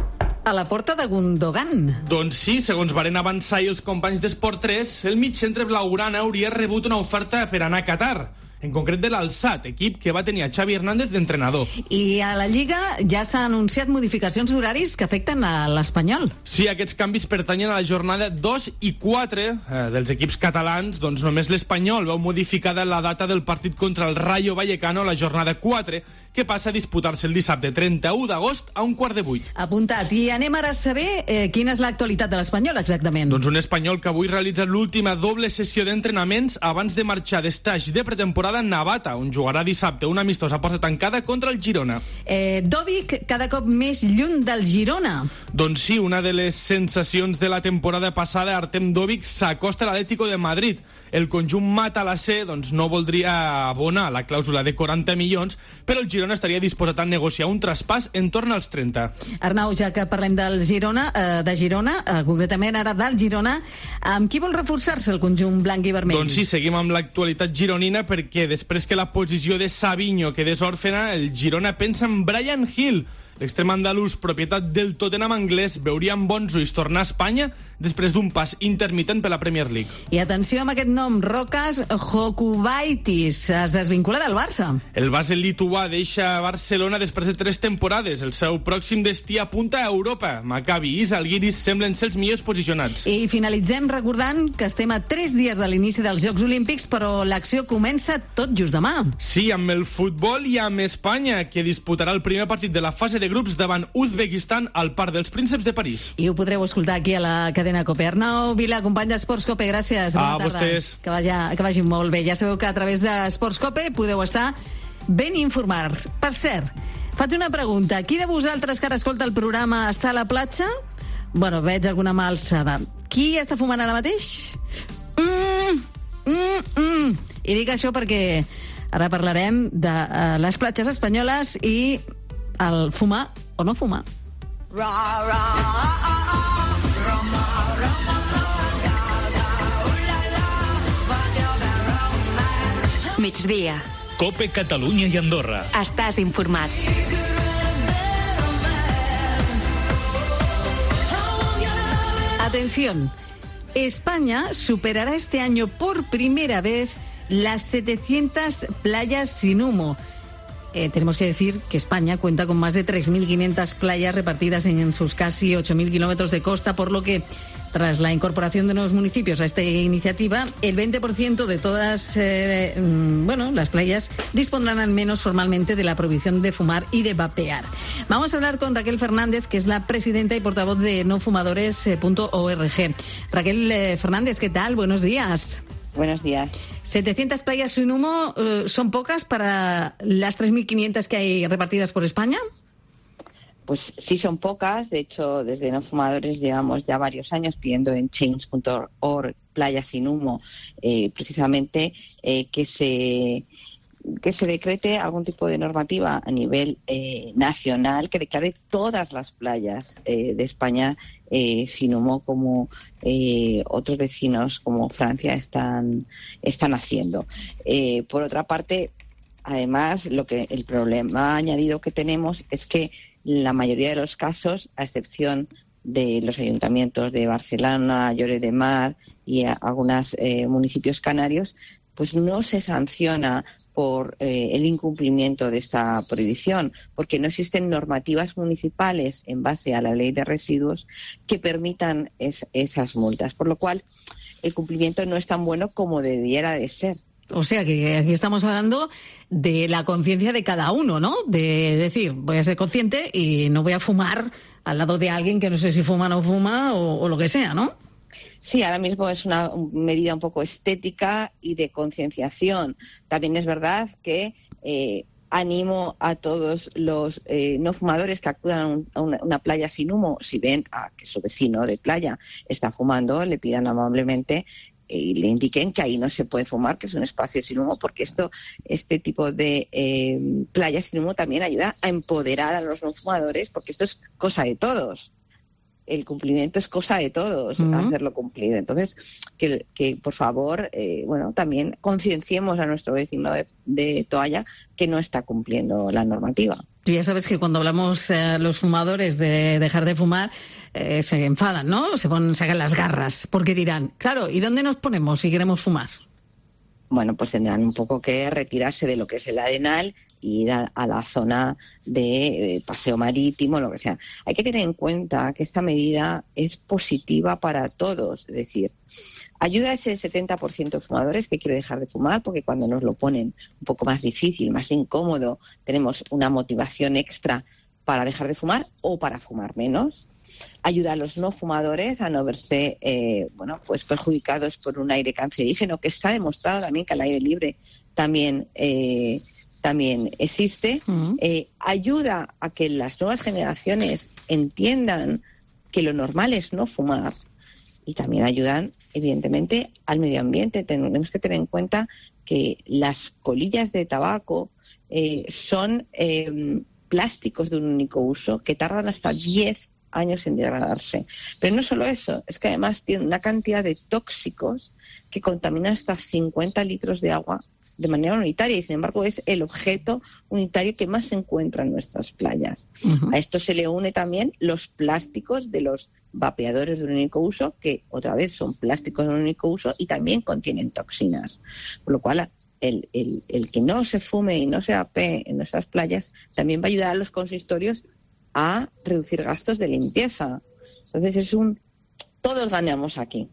a la porta de Gundogan. Doncs sí, segons varen avançar i els companys d'Esport 3, el migcentre blaugrana hauria rebut una oferta per anar a Qatar, en concret de l'Alsat, equip que va tenir a Xavi Hernández d'entrenador. I a la Lliga ja s'han anunciat modificacions d'horaris que afecten a l'Espanyol. Sí, aquests canvis pertanyen a la jornada 2 i 4 dels equips catalans. Doncs només l'Espanyol veu modificada la data del partit contra el Rayo Vallecano, la jornada 4, que passa a disputar-se el dissabte 31 d'agost a 7:15. Apuntat. I anem ara a saber quina és l'actualitat de l'Espanyol, exactament. Doncs un Espanyol que avui realitza l'última doble sessió d'entrenaments abans de marxar d'estaix de pretemporada a Navata, on jugarà dissabte un amistós a porta tancada contra el Girona. Dòvic cada cop més lluny del Girona. Doncs sí, una de les sensacions de la temporada passada, Artem Dòvic s'acosta a l'Atlético de Madrid. El conjunt matalassé no voldria abonar la clàusula de 40 milions, però el Girona estaria disposat a negociar un traspàs en torn als 30. Arnau, ja que parlem del Girona, concretament ara del Girona, amb qui vol reforçar-se el conjunt blanc i vermell? Doncs sí, seguim amb l'actualitat gironina, perquè després que la posició de Savinho quedés òrfena, el Girona pensa en Bryan Gil. L'extrem andalús, propietat del Tottenham anglès, veuria amb bons ulls tornar a Espanya després d'un pas intermitent per la Premier League. I atenció amb aquest nom, Rokas Jokubaitis, es desvincula del Barça. El base lituà deixa Barcelona després de 3 temporades. El seu pròxim destí apunta a Europa. Maccabi i Zalgiris semblen ser els millors posicionats. I finalitzem recordant que estem a 3 dies de l'inici dels Jocs Olímpics, però l'acció comença tot just demà. Sí, amb el futbol i amb Espanya, que disputarà el primer partit de la fase de grups davant Uzbekistan al Parc dels Prínceps de París. I ho podreu escoltar aquí a la cadena COPE. Arnau Vilà, company d'Esports COPE, gràcies. Bona tarda. Vostès. Que vagi molt bé. Ja sabeu que a través d'Esports COPE podeu estar ben informats. Per cert, faig una pregunta. Qui de vosaltres que ara escolta el programa està a la platja? Bueno, veig alguna mà alçada. Qui està fumant ara mateix? I dic això perquè ara parlarem de les platges espanyoles i el fumar o no fumar. Migdia. COPE Catalunya i Andorra. Estàs informat. Atención. España superará este año por primera vez las 700 playas sin humo. Tenemos que decir que España cuenta con más de 3.500 playas repartidas en sus casi 8.000 kilómetros de costa, por lo que tras la incorporación de nuevos municipios a esta iniciativa, el 20% de todas las playas dispondrán al menos formalmente de la prohibición de fumar y de vapear. Vamos a hablar con Raquel Fernández, que es la presidenta y portavoz de nofumadores.org. Raquel Fernández, ¿qué tal? Buenos días. Buenos días. 700 playas sin humo, ¿son pocas para las 3.500 que hay repartidas por España? Pues sí, son pocas. De hecho, desde No Fumadores llevamos ya varios años pidiendo en change.org playas sin humo, precisamente que se decrete algún tipo de normativa a nivel nacional que declare todas las playas de España sin humo, como otros vecinos como Francia están haciendo. Por otra parte, además, el problema añadido que tenemos es que la mayoría de los casos, a excepción de los ayuntamientos de Barcelona, Lloret de Mar y algunos municipios canarios, pues no se sanciona por el incumplimiento de esta prohibición, porque no existen normativas municipales en base a la ley de residuos que permitan esas multas, por lo cual el cumplimiento no es tan bueno como debiera de ser. O sea que aquí estamos hablando de la conciencia de cada uno, ¿no? De decir, voy a ser consciente y no voy a fumar al lado de alguien que no sé si fuma o no fuma o lo que sea, ¿no? Sí, ahora mismo es una medida un poco estética y de concienciación. También es verdad que animo a todos los no fumadores que acudan a una playa sin humo, si ven a que su vecino de playa está fumando, le pidan amablemente y le indiquen que ahí no se puede fumar, que es un espacio sin humo, porque este tipo de playas sin humo también ayuda a empoderar a los no fumadores, porque esto es cosa de todos. El cumplimiento es cosa de todos, hacerlo cumplir. Entonces, que por favor, también concienciemos a nuestro vecino de toalla que no está cumpliendo la normativa. Tú ya sabes que cuando hablamos los fumadores de dejar de fumar, se enfadan, ¿no? Sacan las garras, porque dirán, claro, ¿y dónde nos ponemos si queremos fumar? Bueno, pues tendrán un poco que retirarse de lo que es el Arenal e ir a la zona de paseo marítimo, lo que sea. Hay que tener en cuenta que esta medida es positiva para todos, es decir, ayuda a ese 70% de fumadores que quiere dejar de fumar, porque cuando nos lo ponen un poco más difícil, más incómodo, tenemos una motivación extra para dejar de fumar o para fumar menos. Ayuda a los no fumadores a no verse pues perjudicados por un aire cancerígeno, que está demostrado también que el aire libre también existe. Ayuda a que las nuevas generaciones entiendan que lo normal es no fumar, y también ayudan evidentemente al medio ambiente. Tenemos que tener en cuenta que las colillas de tabaco son plásticos de un único uso que tardan hasta 10 años en degradarse. Pero no solo eso, es que además tiene una cantidad de tóxicos que contaminan hasta 50 litros de agua de manera unitaria, y sin embargo es el objeto unitario que más se encuentra en nuestras playas. A esto se le une también los plásticos de los vapeadores de un único uso, que otra vez son plásticos de un único uso y también contienen toxinas. Por lo cual el que no se fume y no se vapee en nuestras playas también va a ayudar a los consistorios a reducir gastos de limpieza. Entonces todos ganamos aquí.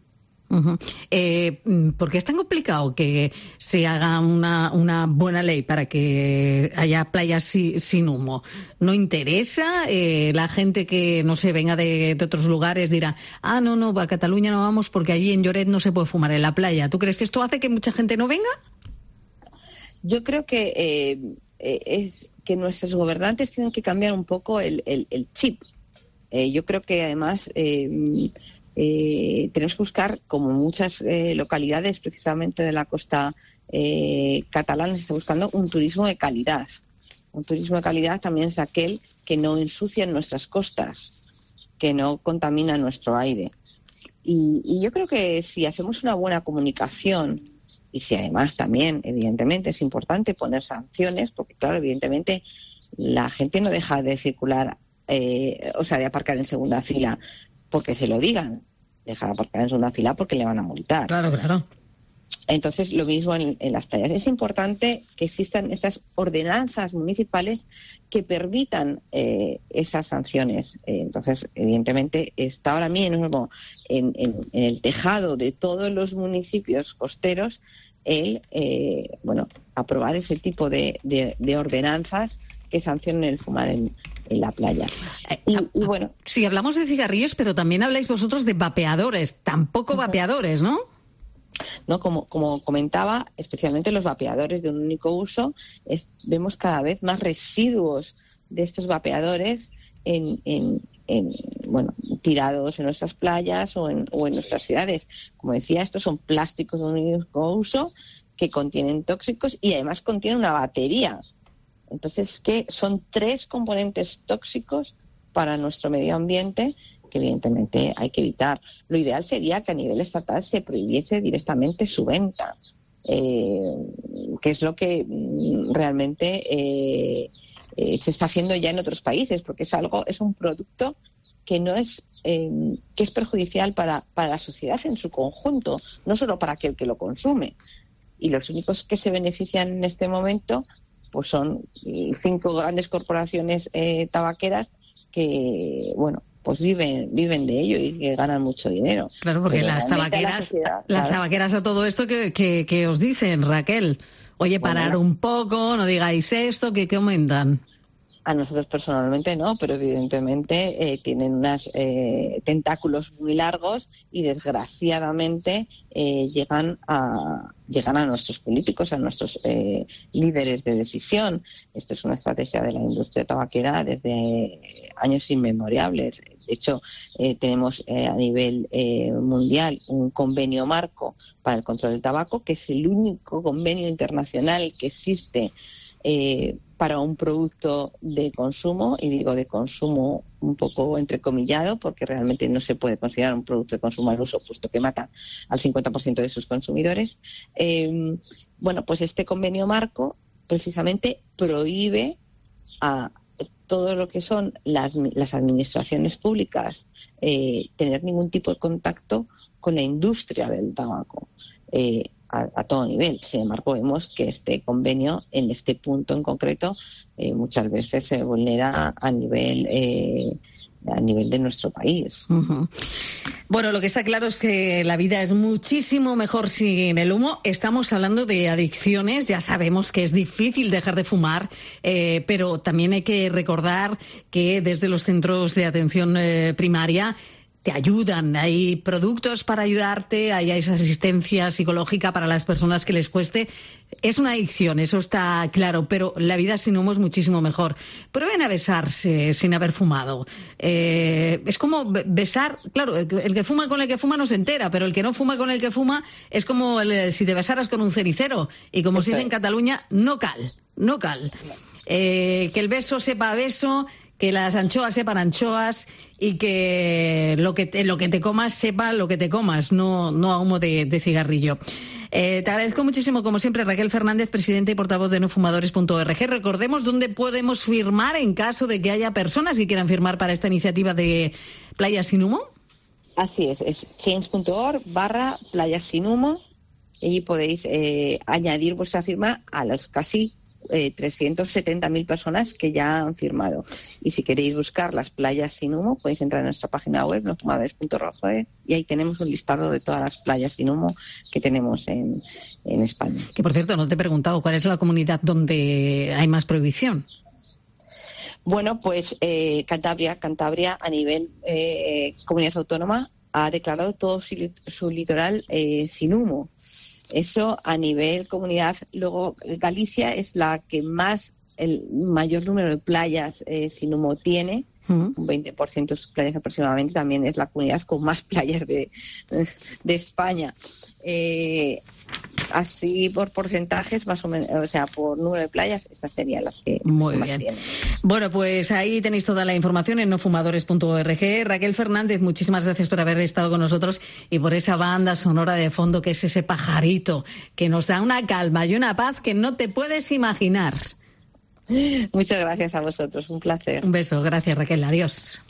¿Por qué es tan complicado que se haga una buena ley para que haya playas sin humo? ¿No interesa? La gente que, no sé, venga de otros lugares dirá, no, a Cataluña no vamos porque allí en Lloret no se puede fumar en la playa. ¿Tú crees que esto hace que mucha gente no venga? Yo creo que es que nuestros gobernantes tienen que cambiar un poco el chip. Yo creo que además tenemos que buscar, como muchas localidades precisamente de la costa catalana, se está buscando un turismo de calidad. Un turismo de calidad también es aquel que no ensucia nuestras costas, que no contamina nuestro aire. Y yo creo que si hacemos una buena comunicación, y si además también, evidentemente, es importante poner sanciones, porque claro, evidentemente la gente no deja de circular, de aparcar en segunda fila porque se lo digan, deja de aparcar en segunda fila porque le van a multar. Claro. Entonces, lo mismo en las playas. Es importante que existan estas ordenanzas municipales que permitan esas sanciones. Entonces, evidentemente, está ahora mismo en el tejado de todos los municipios costeros aprobar ese tipo de ordenanzas que sancionen el fumar en la playa. Y bueno. Sí, hablamos de cigarrillos, pero también habláis vosotros de vapeadores. Tampoco vapeadores, ¿no? No, como comentaba, especialmente los vapeadores de un único uso, vemos cada vez más residuos de estos vapeadores tirados en nuestras playas o en nuestras ciudades. Como decía, estos son plásticos de un único uso que contienen tóxicos y además contienen una batería. Entonces, que son 3 componentes tóxicos para nuestro medio ambiente que evidentemente hay que evitar. Lo ideal sería que a nivel estatal se prohibiese directamente su venta. que es lo que realmente se está haciendo ya en otros países, porque es un producto que no es que es perjudicial para la sociedad en su conjunto, no solo para aquel que lo consume. Y los únicos que se benefician en este momento pues son 5 grandes corporaciones tabaqueras que, bueno, pues viven de ello y que ganan mucho dinero. Claro, porque las tabaqueras a todo esto que os dicen, Raquel, oye, parar un poco, no digáis esto, que aumentan. A nosotros personalmente no, pero evidentemente tienen unos tentáculos muy largos y desgraciadamente llegan a nuestros políticos, a nuestros líderes de decisión. Esto es una estrategia de la industria tabaquera desde años inmemorables. De hecho, tenemos a nivel mundial un convenio marco para el control del tabaco, que es el único convenio internacional que existe para un producto de consumo, y digo de consumo un poco entrecomillado, porque realmente no se puede considerar un producto de consumo al uso, puesto que mata al 50% de sus consumidores. Bueno, pues este convenio marco precisamente prohíbe a todo lo que son las administraciones públicas tener ningún tipo de contacto con la industria del tabaco. A todo nivel. Sin embargo, vemos que este convenio, en este punto en concreto, muchas veces se vulnera a nivel de nuestro país. Uh-huh. Bueno, lo que está claro es que la vida es muchísimo mejor sin el humo. Estamos hablando de adicciones, ya sabemos que es difícil dejar de fumar, pero también hay que recordar que desde los centros de atención primaria te ayudan, hay productos para ayudarte, hay esa asistencia psicológica para las personas que les cueste. Es una adicción, eso está claro, pero la vida sin humo es muchísimo mejor. Prueben a besarse sin haber fumado. Es como besar, claro, el que fuma con el que fuma no se entera, pero el que no fuma con el que fuma es como si te besaras con un cenicero. Y como se dice en Cataluña, no cal. Que el beso sepa a beso, que las anchoas sepan anchoas y que lo que te comas sepa lo que te comas, no a humo de cigarrillo. Te agradezco muchísimo, como siempre, Raquel Fernández, presidenta y portavoz de nofumadores.org. Recordemos dónde podemos firmar en caso de que haya personas que quieran firmar para esta iniciativa de Playas sin Humo. Así es change.org/Playas sin Humo. Allí podéis añadir vuestra firma a los casi 370.000 personas que ya han firmado. Y si queréis buscar las playas sin humo, podéis entrar en nuestra página web, nofumadores.org, y ahí tenemos un listado de todas las playas sin humo que tenemos en España. Que, por cierto, no te he preguntado, ¿cuál es la comunidad donde hay más prohibición? Bueno, pues Cantabria a nivel comunidad autónoma ha declarado todo su litoral sin humo. Eso a nivel comunidad. Luego Galicia es la que el mayor número de playas sin humo tiene, un 20% de sus playas aproximadamente. También es la comunidad con más playas de España. Así por porcentajes, más o menos, o sea, por número de playas, estas serían las que muy más bien tienen. Bueno, pues ahí tenéis toda la información en nofumadores.org. Raquel Fernández, muchísimas gracias por haber estado con nosotros y por esa banda sonora de fondo que es ese pajarito que nos da una calma y una paz que no te puedes imaginar. Muchas gracias a vosotros, un placer. Un beso, gracias Raquel, adiós.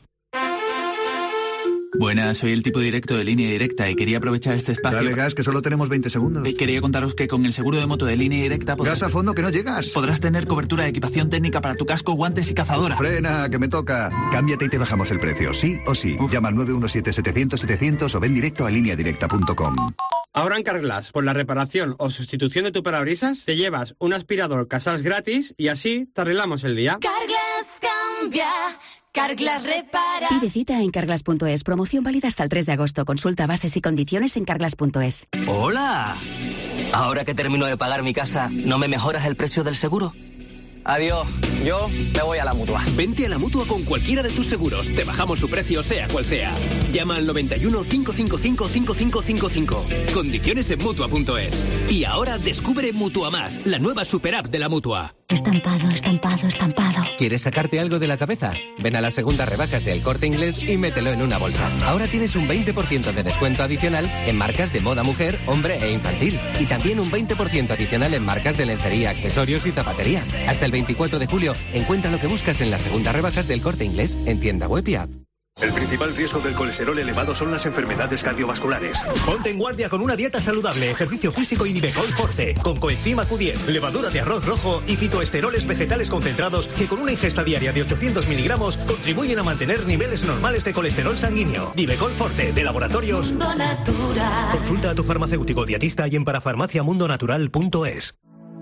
Buenas, soy el tipo directo de Línea Directa y quería aprovechar este espacio... Dale gas, que solo tenemos 20 segundos. Quería contaros que con el seguro de moto de Línea Directa... Gas a fondo, que no llegas. Podrás tener cobertura de equipación técnica para tu casco, guantes y cazadora. Frena, que me toca. Cámbiate y te bajamos el precio, sí o sí. Llama al 917-700-700 o ven directo a lineadirecta.com. Ahora en Carglass, por la reparación o sustitución de tu parabrisas, te llevas un aspirador Casals gratis y así te arreglamos el día. Carglass cambia, Carglass repara. Pide cita en Carglass.es. Promoción válida hasta el 3 de agosto. Consulta bases y condiciones en Carglass.es. ¡Hola! Ahora que termino de pagar mi casa, ¿no me mejoras el precio del seguro? Adiós, yo me voy a la Mutua. Vente a la Mutua con cualquiera de tus seguros. Te bajamos su precio, sea cual sea. Llama al 91 555 5555. Condiciones en Mutua.es. Y ahora descubre Mutua Más, la nueva super app de la Mutua. Estampado, estampado, estampado. ¿Quieres sacarte algo de la cabeza? Ven a las segundas rebajas del Corte Inglés y mételo en una bolsa. Ahora tienes un 20% de descuento adicional en marcas de moda mujer, hombre e infantil. Y también un 20% adicional en marcas de lencería, accesorios y zapatería. Hasta el 24 de julio, encuentra lo que buscas en las segundas rebajas del Corte Inglés en tienda web y app. El principal riesgo del colesterol elevado son las enfermedades cardiovasculares. Ponte en guardia con una dieta saludable, ejercicio físico y Nivecol Forte, con coenzima Q10, levadura de arroz rojo y fitoesteroles vegetales concentrados que con una ingesta diaria de 800 miligramos contribuyen a mantener niveles normales de colesterol sanguíneo. Nivecol Forte, de Laboratorios Mundo Natural. Consulta a tu farmacéutico dietista y en parafarmaciamundonatural.es.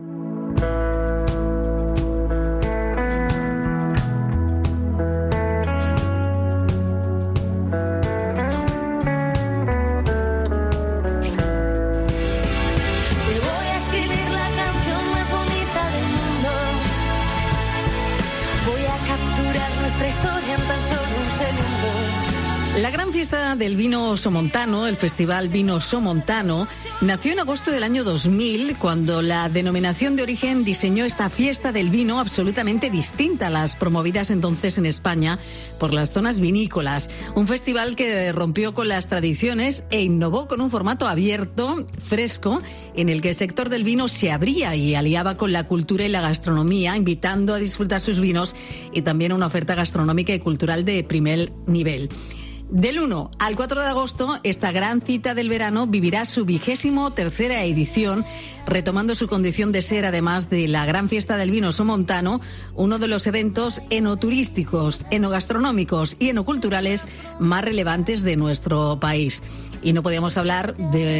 La gran fiesta del vino somontano, el Festival Vino Somontano, nació en agosto del año 2000, cuando la denominación de origen diseñó esta fiesta del vino absolutamente distinta a las promovidas entonces en España por las zonas vinícolas. Un festival que rompió con las tradiciones e innovó con un formato abierto, fresco, en el que el sector del vino se abría y aliaba con la cultura y la gastronomía, invitando a disfrutar sus vinos y también una oferta gastronómica y cultural de primer nivel. Del 1 al 4 de agosto, esta gran cita del verano vivirá su 23ª edición, retomando su condición de ser, además de la gran fiesta del vino somontano, uno de los eventos enoturísticos, enogastronómicos y enoculturales más relevantes de nuestro país. Y no podíamos hablar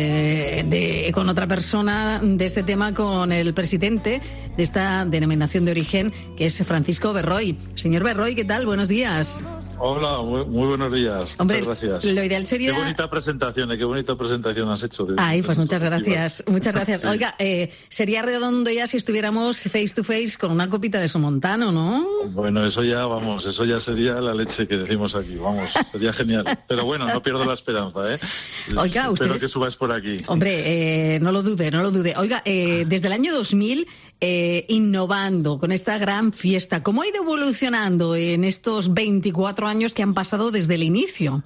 con otra persona de este tema, con el presidente de esta denominación de origen, que es Francisco Berroy. Señor Berroy, ¿qué tal? Buenos días. Hola, muy buenos días. Hombre, muchas gracias. Lo ideal sería... Qué bonita presentación has hecho. Ay, pues muchas gracias. Muchas gracias. Sí. Oiga, sería redondo ya si estuviéramos face to face con una copita de somontano, ¿no? Bueno, eso ya sería la leche que decimos aquí, vamos, sería genial. Pero bueno, no pierdo la esperanza, ¿eh? Oiga, espero que subas por aquí. Hombre, no lo dude. Oiga, desde el año 2000, innovando con esta gran fiesta, ¿cómo ha ido evolucionando en estos 24 años que han pasado desde el inicio?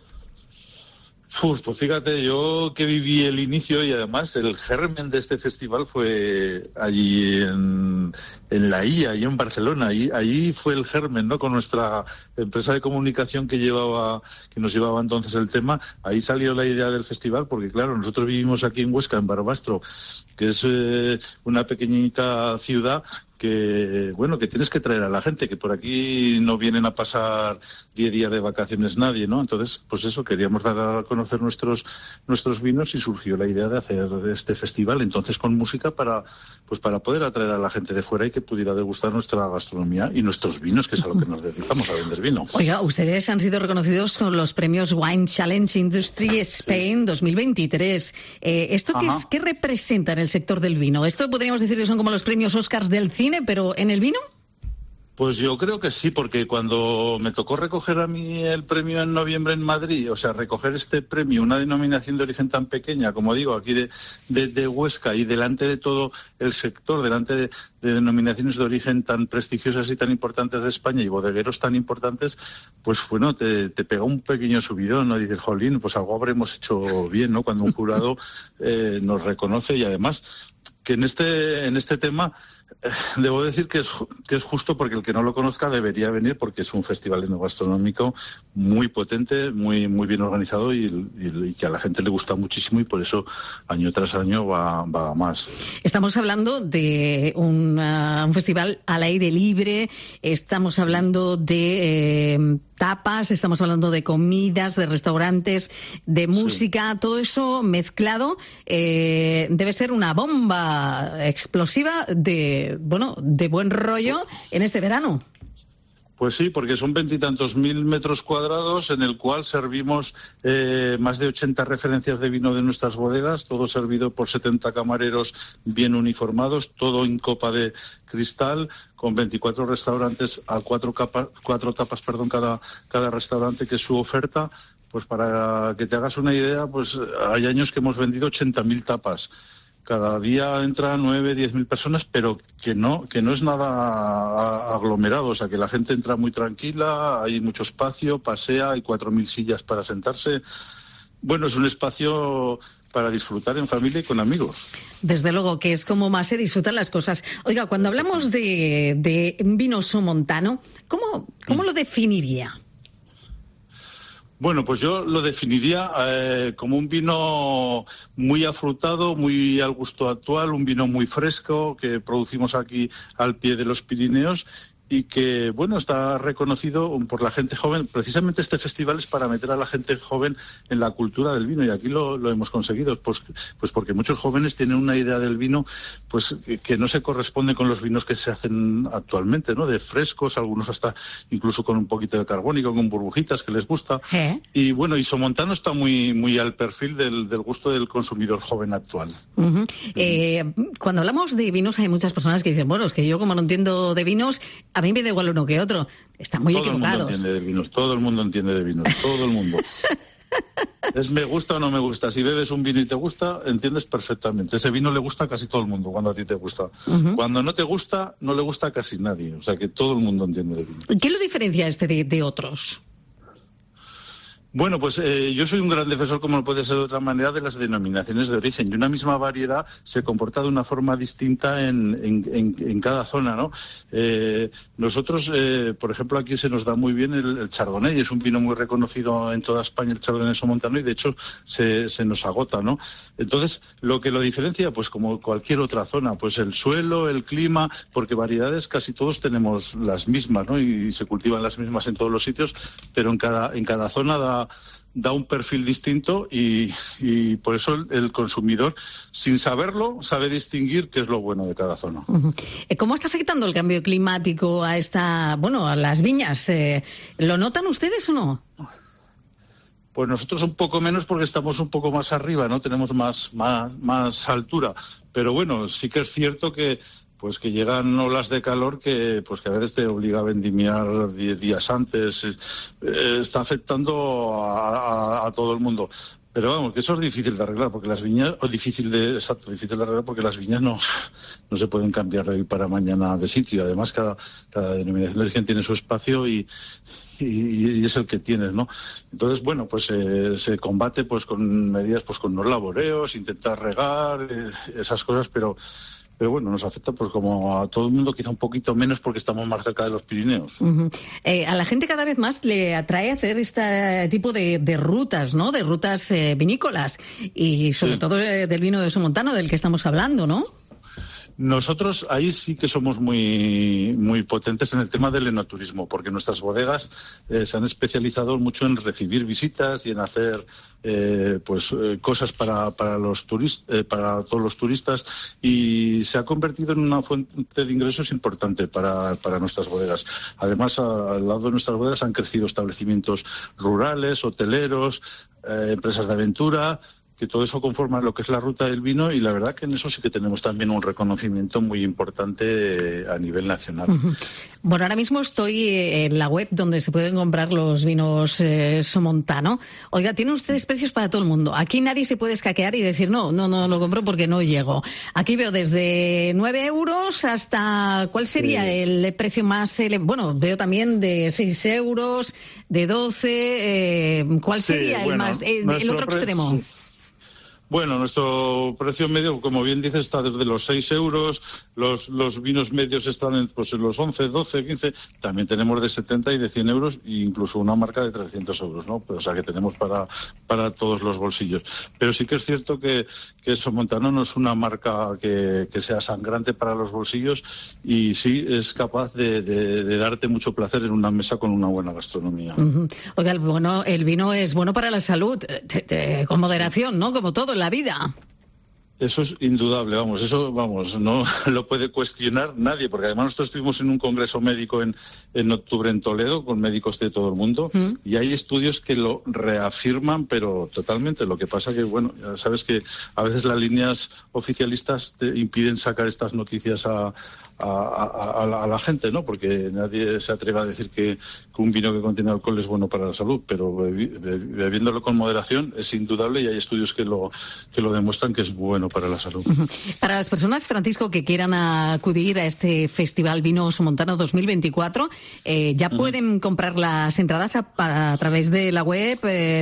Pues fíjate, yo que viví el inicio y además el germen de este festival fue allí en la IA, allí en Barcelona. Allí fue el germen, ¿no? Con nuestra empresa de comunicación que nos llevaba entonces el tema. Ahí salió la idea del festival porque, claro, nosotros vivimos aquí en Huesca, en Barbastro, que es una pequeñita ciudad que tienes que traer a la gente, que por aquí no vienen a pasar 10 días de vacaciones nadie, ¿no? Entonces, pues eso, queríamos dar a conocer nuestros vinos y surgió la idea de hacer este festival, entonces con música para poder atraer a la gente de fuera y que pudiera degustar nuestra gastronomía y nuestros vinos, que es a lo que nos dedicamos, a vender vino. Oiga, ustedes han sido reconocidos con los premios Wine Challenge Industry Spain 2023. ¿Esto qué representa en el sector del vino? Esto podríamos decir que son como los premios Oscars del cine, pero ¿en el vino? Pues yo creo que sí, porque cuando me tocó recoger a mí el premio en noviembre en Madrid, o sea, recoger este premio, una denominación de origen tan pequeña, como digo, aquí de Huesca, y delante de todo el sector, delante de denominaciones de origen tan prestigiosas y tan importantes de España y bodegueros tan importantes, pues bueno, te pega un pequeño subidón, ¿no? Dices, jolín, pues algo habremos hecho bien, ¿no? Cuando un jurado nos reconoce, y además que en este tema debo decir que es justo, porque el que no lo conozca debería venir, porque es un festival enogastronómico muy potente, muy bien organizado y que a la gente le gusta muchísimo, y por eso año tras año va más. Estamos hablando de un festival al aire libre, estamos hablando de tapas, estamos hablando de comidas, de restaurantes, de música, todo eso mezclado. Debe ser una bomba explosiva de buen rollo en este verano. Pues sí, porque son 20 y tantos mil metros cuadrados, en el cual servimos más de 80 referencias de vino de nuestras bodegas, todo servido por 70 camareros bien uniformados, todo en copa de cristal, con 24 restaurantes a cuatro tapas cada restaurante, que es su oferta. Pues para que te hagas una idea, pues hay años que hemos vendido 80.000 tapas cada día entran 9, 10.000 personas, pero que no es nada aglomerado, o sea que la gente entra muy tranquila, hay mucho espacio, pasea, hay 4.000 sillas para sentarse. Bueno, es un espacio para disfrutar en familia y con amigos. Desde luego, que es como más se disfrutan las cosas. Oiga, cuando hablamos de vino somontano, ¿cómo lo definiría? Bueno, pues yo lo definiría como un vino muy afrutado, muy al gusto actual, un vino muy fresco que producimos aquí al pie de los Pirineos y que, bueno, está reconocido por la gente joven. Precisamente este festival es para meter a la gente joven en la cultura del vino y aquí lo hemos conseguido, pues porque muchos jóvenes tienen una idea del vino pues que no se corresponde con los vinos que se hacen actualmente, ¿no? De frescos, algunos hasta incluso con un poquito de carbónico, con burbujitas que les gusta. Y bueno, y Somontano está muy al perfil del gusto del consumidor joven actual. Uh-huh. Cuando hablamos de vinos hay muchas personas que dicen, bueno, es que yo como no entiendo de vinos, a mí me da igual uno que otro. Están muy equivocados. Todo el mundo entiende de vinos, todo el mundo. Es me gusta o no me gusta. Si bebes un vino y te gusta, entiendes perfectamente. Ese vino le gusta a casi todo el mundo cuando a ti te gusta. Uh-huh. Cuando no te gusta, no le gusta a casi nadie. O sea que todo el mundo entiende de vino. ¿Qué lo diferencia de otros? Bueno, pues yo soy un gran defensor, como no puede ser de otra manera, de las denominaciones de origen. Y una misma variedad se comporta de una forma distinta en cada zona, ¿no? Nosotros, por ejemplo, aquí se nos da muy bien el Chardonnay. Es un vino muy reconocido en toda España, el Chardonnay somontano, y de hecho se nos agota, ¿no? Entonces, lo que lo diferencia, pues como cualquier otra zona, pues el suelo, el clima, porque variedades casi todos tenemos las mismas, ¿no? Y se cultivan las mismas en todos los sitios, pero en cada zona da un perfil distinto y por eso el consumidor, sin saberlo, sabe distinguir qué es lo bueno de cada zona. Uh-huh. ¿Cómo está afectando el cambio climático a a las viñas? ¿Lo notan ustedes o no? Pues nosotros un poco menos porque estamos un poco más arriba, ¿no? Tenemos más altura. Pero bueno, sí que es cierto que llegan olas de calor que a veces te obliga a vendimiar 10 días antes. Está afectando a todo el mundo. Pero vamos, que eso es difícil de arreglar porque las viñas, difícil de arreglar porque las viñas no se pueden cambiar de hoy para mañana de sitio. Además, cada denominación de origen tiene su espacio y es el que tienes, ¿no? Entonces, bueno, pues se combate pues con medidas, pues con los laboreos, intentar regar, esas cosas, pero bueno, nos afecta pues como a todo el mundo, quizá un poquito menos porque estamos más cerca de los Pirineos. Uh-huh. A la gente cada vez más le atrae hacer este tipo de rutas, ¿no? De rutas vinícolas y sobre todo del vino de Somontano del que estamos hablando, ¿no? Nosotros ahí sí que somos muy potentes en el tema del enoturismo, porque nuestras bodegas se han especializado mucho en recibir visitas y en hacer cosas para los para todos los turistas, y se ha convertido en una fuente de ingresos importante para nuestras bodegas. Además, al lado de nuestras bodegas han crecido establecimientos rurales, hoteleros, empresas de aventura, que todo eso conforma lo que es la ruta del vino, y la verdad que en eso sí que tenemos también un reconocimiento muy importante a nivel nacional. Uh-huh. Bueno, ahora mismo estoy en la web donde se pueden comprar los vinos Somontano. Oiga, tienen ustedes precios para todo el mundo. Aquí nadie se puede escaquear y decir no lo compro porque no llego. Aquí veo desde 9 euros hasta... ¿Cuál sería el precio más...? Bueno, veo también de 6 euros, de 12... ¿Cuál sería el más... el otro extremo? Bueno, nuestro precio medio, como bien dices, está desde los 6 euros, los vinos medios están en los 11, 12, 15, también tenemos de 70 y de 100 euros, e incluso una marca de 300 euros, ¿no? O sea, que tenemos para todos los bolsillos. Pero sí que es cierto que Somontano no es una marca que sea sangrante para los bolsillos, y sí es capaz de darte mucho placer en una mesa con una buena gastronomía. Uh-huh. Oiga, el vino es bueno para la salud, con moderación, ¿no? Como todo en la vida. Eso es indudable, no lo puede cuestionar nadie, porque además nosotros estuvimos en un congreso médico en octubre en Toledo con médicos de todo el mundo, y hay estudios que lo reafirman, pero totalmente. Lo que pasa que, bueno, ya sabes que a veces las líneas oficialistas te impiden sacar estas noticias a la gente, ¿no? Porque nadie se atreve a decir que un vino que contiene alcohol es bueno para la salud, pero bebiéndolo con moderación es indudable, y hay estudios que lo demuestran que es bueno para la salud. Para las personas, Francisco, que quieran acudir a este Festival Vino Somontano 2024, ya pueden comprar las entradas a través de la web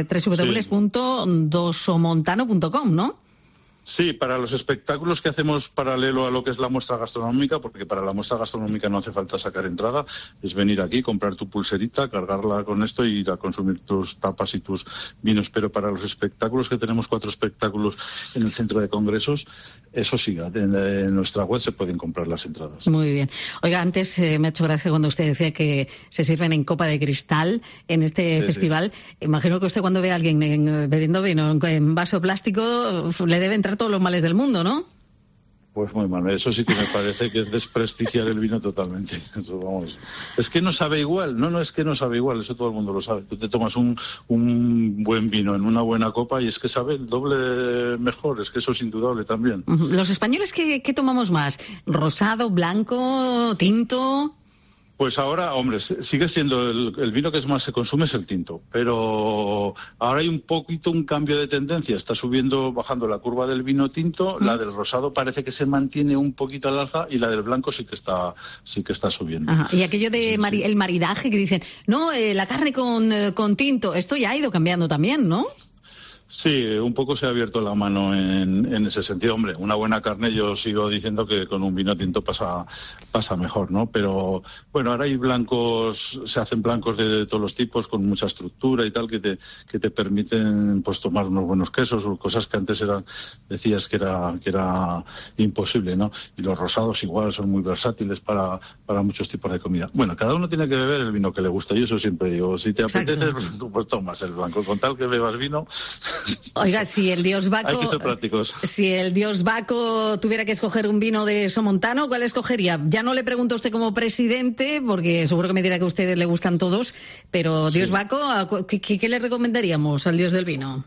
www.dosomontano.com, ¿no? Sí, para los espectáculos que hacemos paralelo a lo que es la muestra gastronómica, porque para la muestra gastronómica no hace falta sacar entrada, es venir aquí, comprar tu pulserita, cargarla con esto y ir a consumir tus tapas y tus vinos. Pero para los espectáculos, que tenemos 4 espectáculos en el centro de congresos, eso sí, en nuestra web se pueden comprar las entradas. Muy bien. Oiga, antes me ha hecho gracia cuando usted decía que se sirven en copa de cristal en este festival. Sí. Imagino que usted, cuando ve a alguien bebiendo vino en vaso plástico, le debe entrar todos los males del mundo, ¿no? Pues muy mal, eso sí que me parece que es desprestigiar el vino totalmente. Eso, vamos. Es que no sabe igual, no es que no sabe igual, eso todo el mundo lo sabe. Tú te tomas un buen vino en una buena copa y es que sabe el doble mejor, es que eso es indudable también. ¿Los españoles qué tomamos más? ¿Rosado, blanco, tinto? Pues ahora, hombre, sigue siendo el vino que más se consume es el tinto, pero ahora hay un cambio de tendencia. Está bajando la curva del vino tinto, la del rosado parece que se mantiene un poquito al alza y la del blanco sí que está subiendo. Ajá. Y aquello de el maridaje que dicen, no, la carne con tinto, esto ya ha ido cambiando también, ¿no? Sí, un poco se ha abierto la mano en ese sentido. Hombre, una buena carne, yo sigo diciendo que con un vino tinto pasa mejor, ¿no? Pero bueno, ahora hay blancos, se hacen blancos de todos los tipos, con mucha estructura y tal, que te permiten pues tomar unos buenos quesos, o cosas que antes decías que era imposible, ¿no? Y los rosados igual son muy versátiles para muchos tipos de comida. Bueno, cada uno tiene que beber el vino que le gusta, y eso siempre digo, si te apetece, pues tomas el blanco, con tal que bebas vino. Oiga, si el dios Baco, hay que ser prácticos. Si el dios Baco tuviera que escoger un vino de Somontano, ¿cuál escogería? Ya no le pregunto a usted como presidente, porque seguro que me dirá que a ustedes le gustan todos, pero dios Baco, ¿qué le recomendaríamos al dios del vino?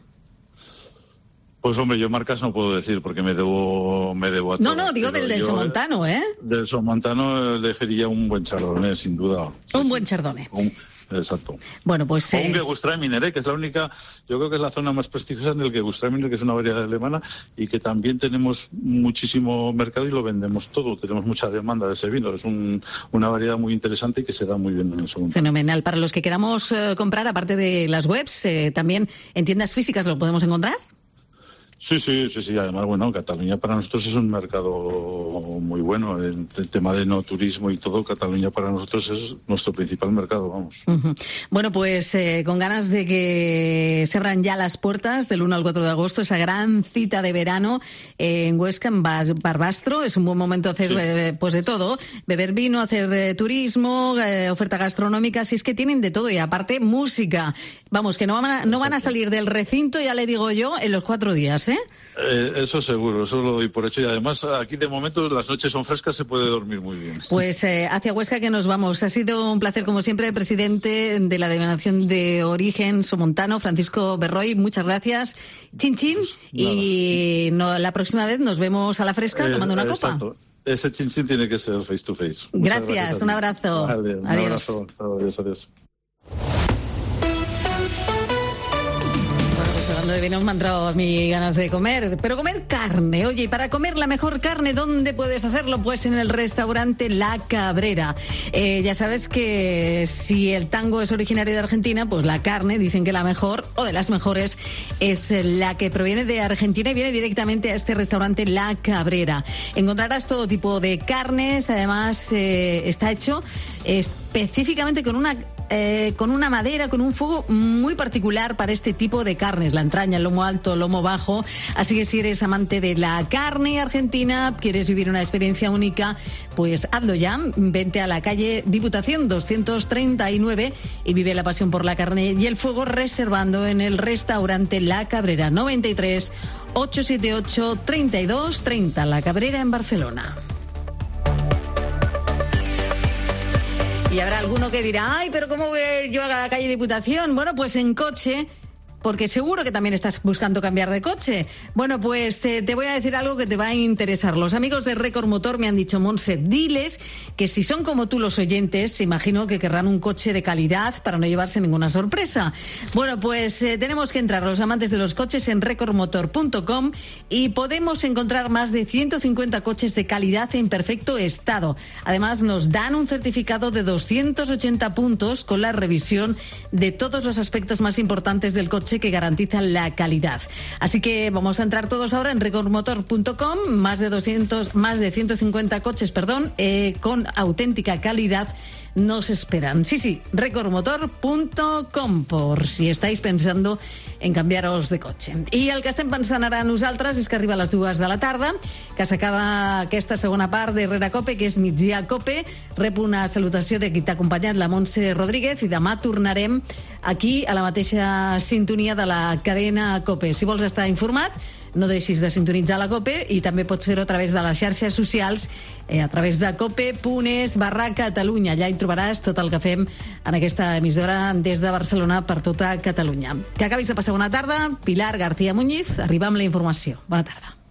Pues hombre, yo marcas no puedo decir porque me debo a todo. No, digo del Somontano, ¿eh? Del Somontano elegiría un buen chardonnay, sin duda. Buen chardonnay. Exacto. Bueno, pues... O un Gewürztraminer, que es la única, yo creo que es la zona más prestigiosa del Gewürztraminer, que es una variedad alemana, y que también tenemos muchísimo mercado y lo vendemos todo. Tenemos mucha demanda de ese vino. Es una variedad muy interesante y que se da muy bien en el segundo. Fenomenal. Para los que queramos comprar, aparte de las webs, también en tiendas físicas lo podemos encontrar. Sí. Además, bueno, Cataluña para nosotros es un mercado muy bueno. El tema de no turismo y todo, Cataluña para nosotros es nuestro principal mercado, vamos. Uh-huh. Bueno, pues con ganas de que se abran ya las puertas del 1 al 4 de agosto, esa gran cita de verano en Huesca, en Barbastro. Es un buen momento hacer pues de todo. Beber vino, hacer turismo, oferta gastronómica, si es que tienen de todo. Y aparte, música. Vamos, que no van a salir del recinto, ya le digo yo, en los 4 días, ¿eh? Eso seguro, eso lo doy por hecho. Y además, aquí de momento las noches son frescas, se puede dormir muy bien. Pues hacia Huesca que nos vamos. Ha sido un placer, como siempre, presidente de la Denominación de Origen Somontano, Francisco Berroy. Muchas gracias. Chin, chin. Pues, y la próxima vez nos vemos a la fresca tomando una copa. Ese chin, chin tiene que ser face to face. Gracias, un abrazo. Vale, adiós. Un abrazo. Adiós. Hablando de vinos me han entrado a mí ganas de comer, pero comer carne. Oye, y para comer la mejor carne, ¿dónde puedes hacerlo? Pues en el restaurante La Cabrera. Ya sabes que si el tango es originario de Argentina, pues la carne, dicen que la mejor o de las mejores es la que proviene de Argentina y viene directamente a este restaurante La Cabrera. Encontrarás todo tipo de carnes, además está hecho específicamente con una madera, con un fuego muy particular para este tipo de carnes, la entraña, el lomo alto, lomo bajo. Así que si eres amante de la carne argentina, quieres vivir una experiencia única, pues hazlo ya. Vente a la calle Diputación 239 y vive la pasión por la carne y el fuego reservando en el restaurante La Cabrera. 93 878 32 30, La Cabrera en Barcelona. Y habrá alguno que dirá, ay, pero ¿cómo voy yo a la calle Diputación? Bueno, pues en coche porque seguro que también estás buscando cambiar de coche. Bueno, pues te voy a decir algo que te va a interesar. Los amigos de Record Motor me han dicho, Montse, diles que si son como tú los oyentes, imagino que querrán un coche de calidad para no llevarse ninguna sorpresa. Bueno, pues tenemos que entrar los amantes de los coches en recordmotor.com y podemos encontrar más de 150 coches de calidad en perfecto estado. Además, nos dan un certificado de 280 puntos con la revisión de todos los aspectos más importantes del coche que garantizan la calidad. Así que vamos a entrar todos ahora en recordmotor.com, más de 150 coches, con auténtica calidad nos esperan. Sí, recordmotor.com, por si estáis pensando en canviar-vos de cotxe. I el que estem pensant ara nosaltres és que arriba a les 2 de la tarda, que s'acaba aquesta segona part de Herrera Cope, que és Migdia Cope. Rep una salutació de qui t'ha acompanyat, la Montse Rodríguez, i demà tornarem aquí a la mateixa sintonia de la cadena Cope. Si vols estar informat, no deixis de sintonitzar la COPE i també pots fer-ho a través de les xarxes socials, a través de cope.es/Catalunya. Allà hi trobaràs tot el que fem en aquesta emissora des de Barcelona per tota Catalunya. Que acabis de passar bona tarda. Pilar García Muñiz, arriba amb la informació. Bona tarda.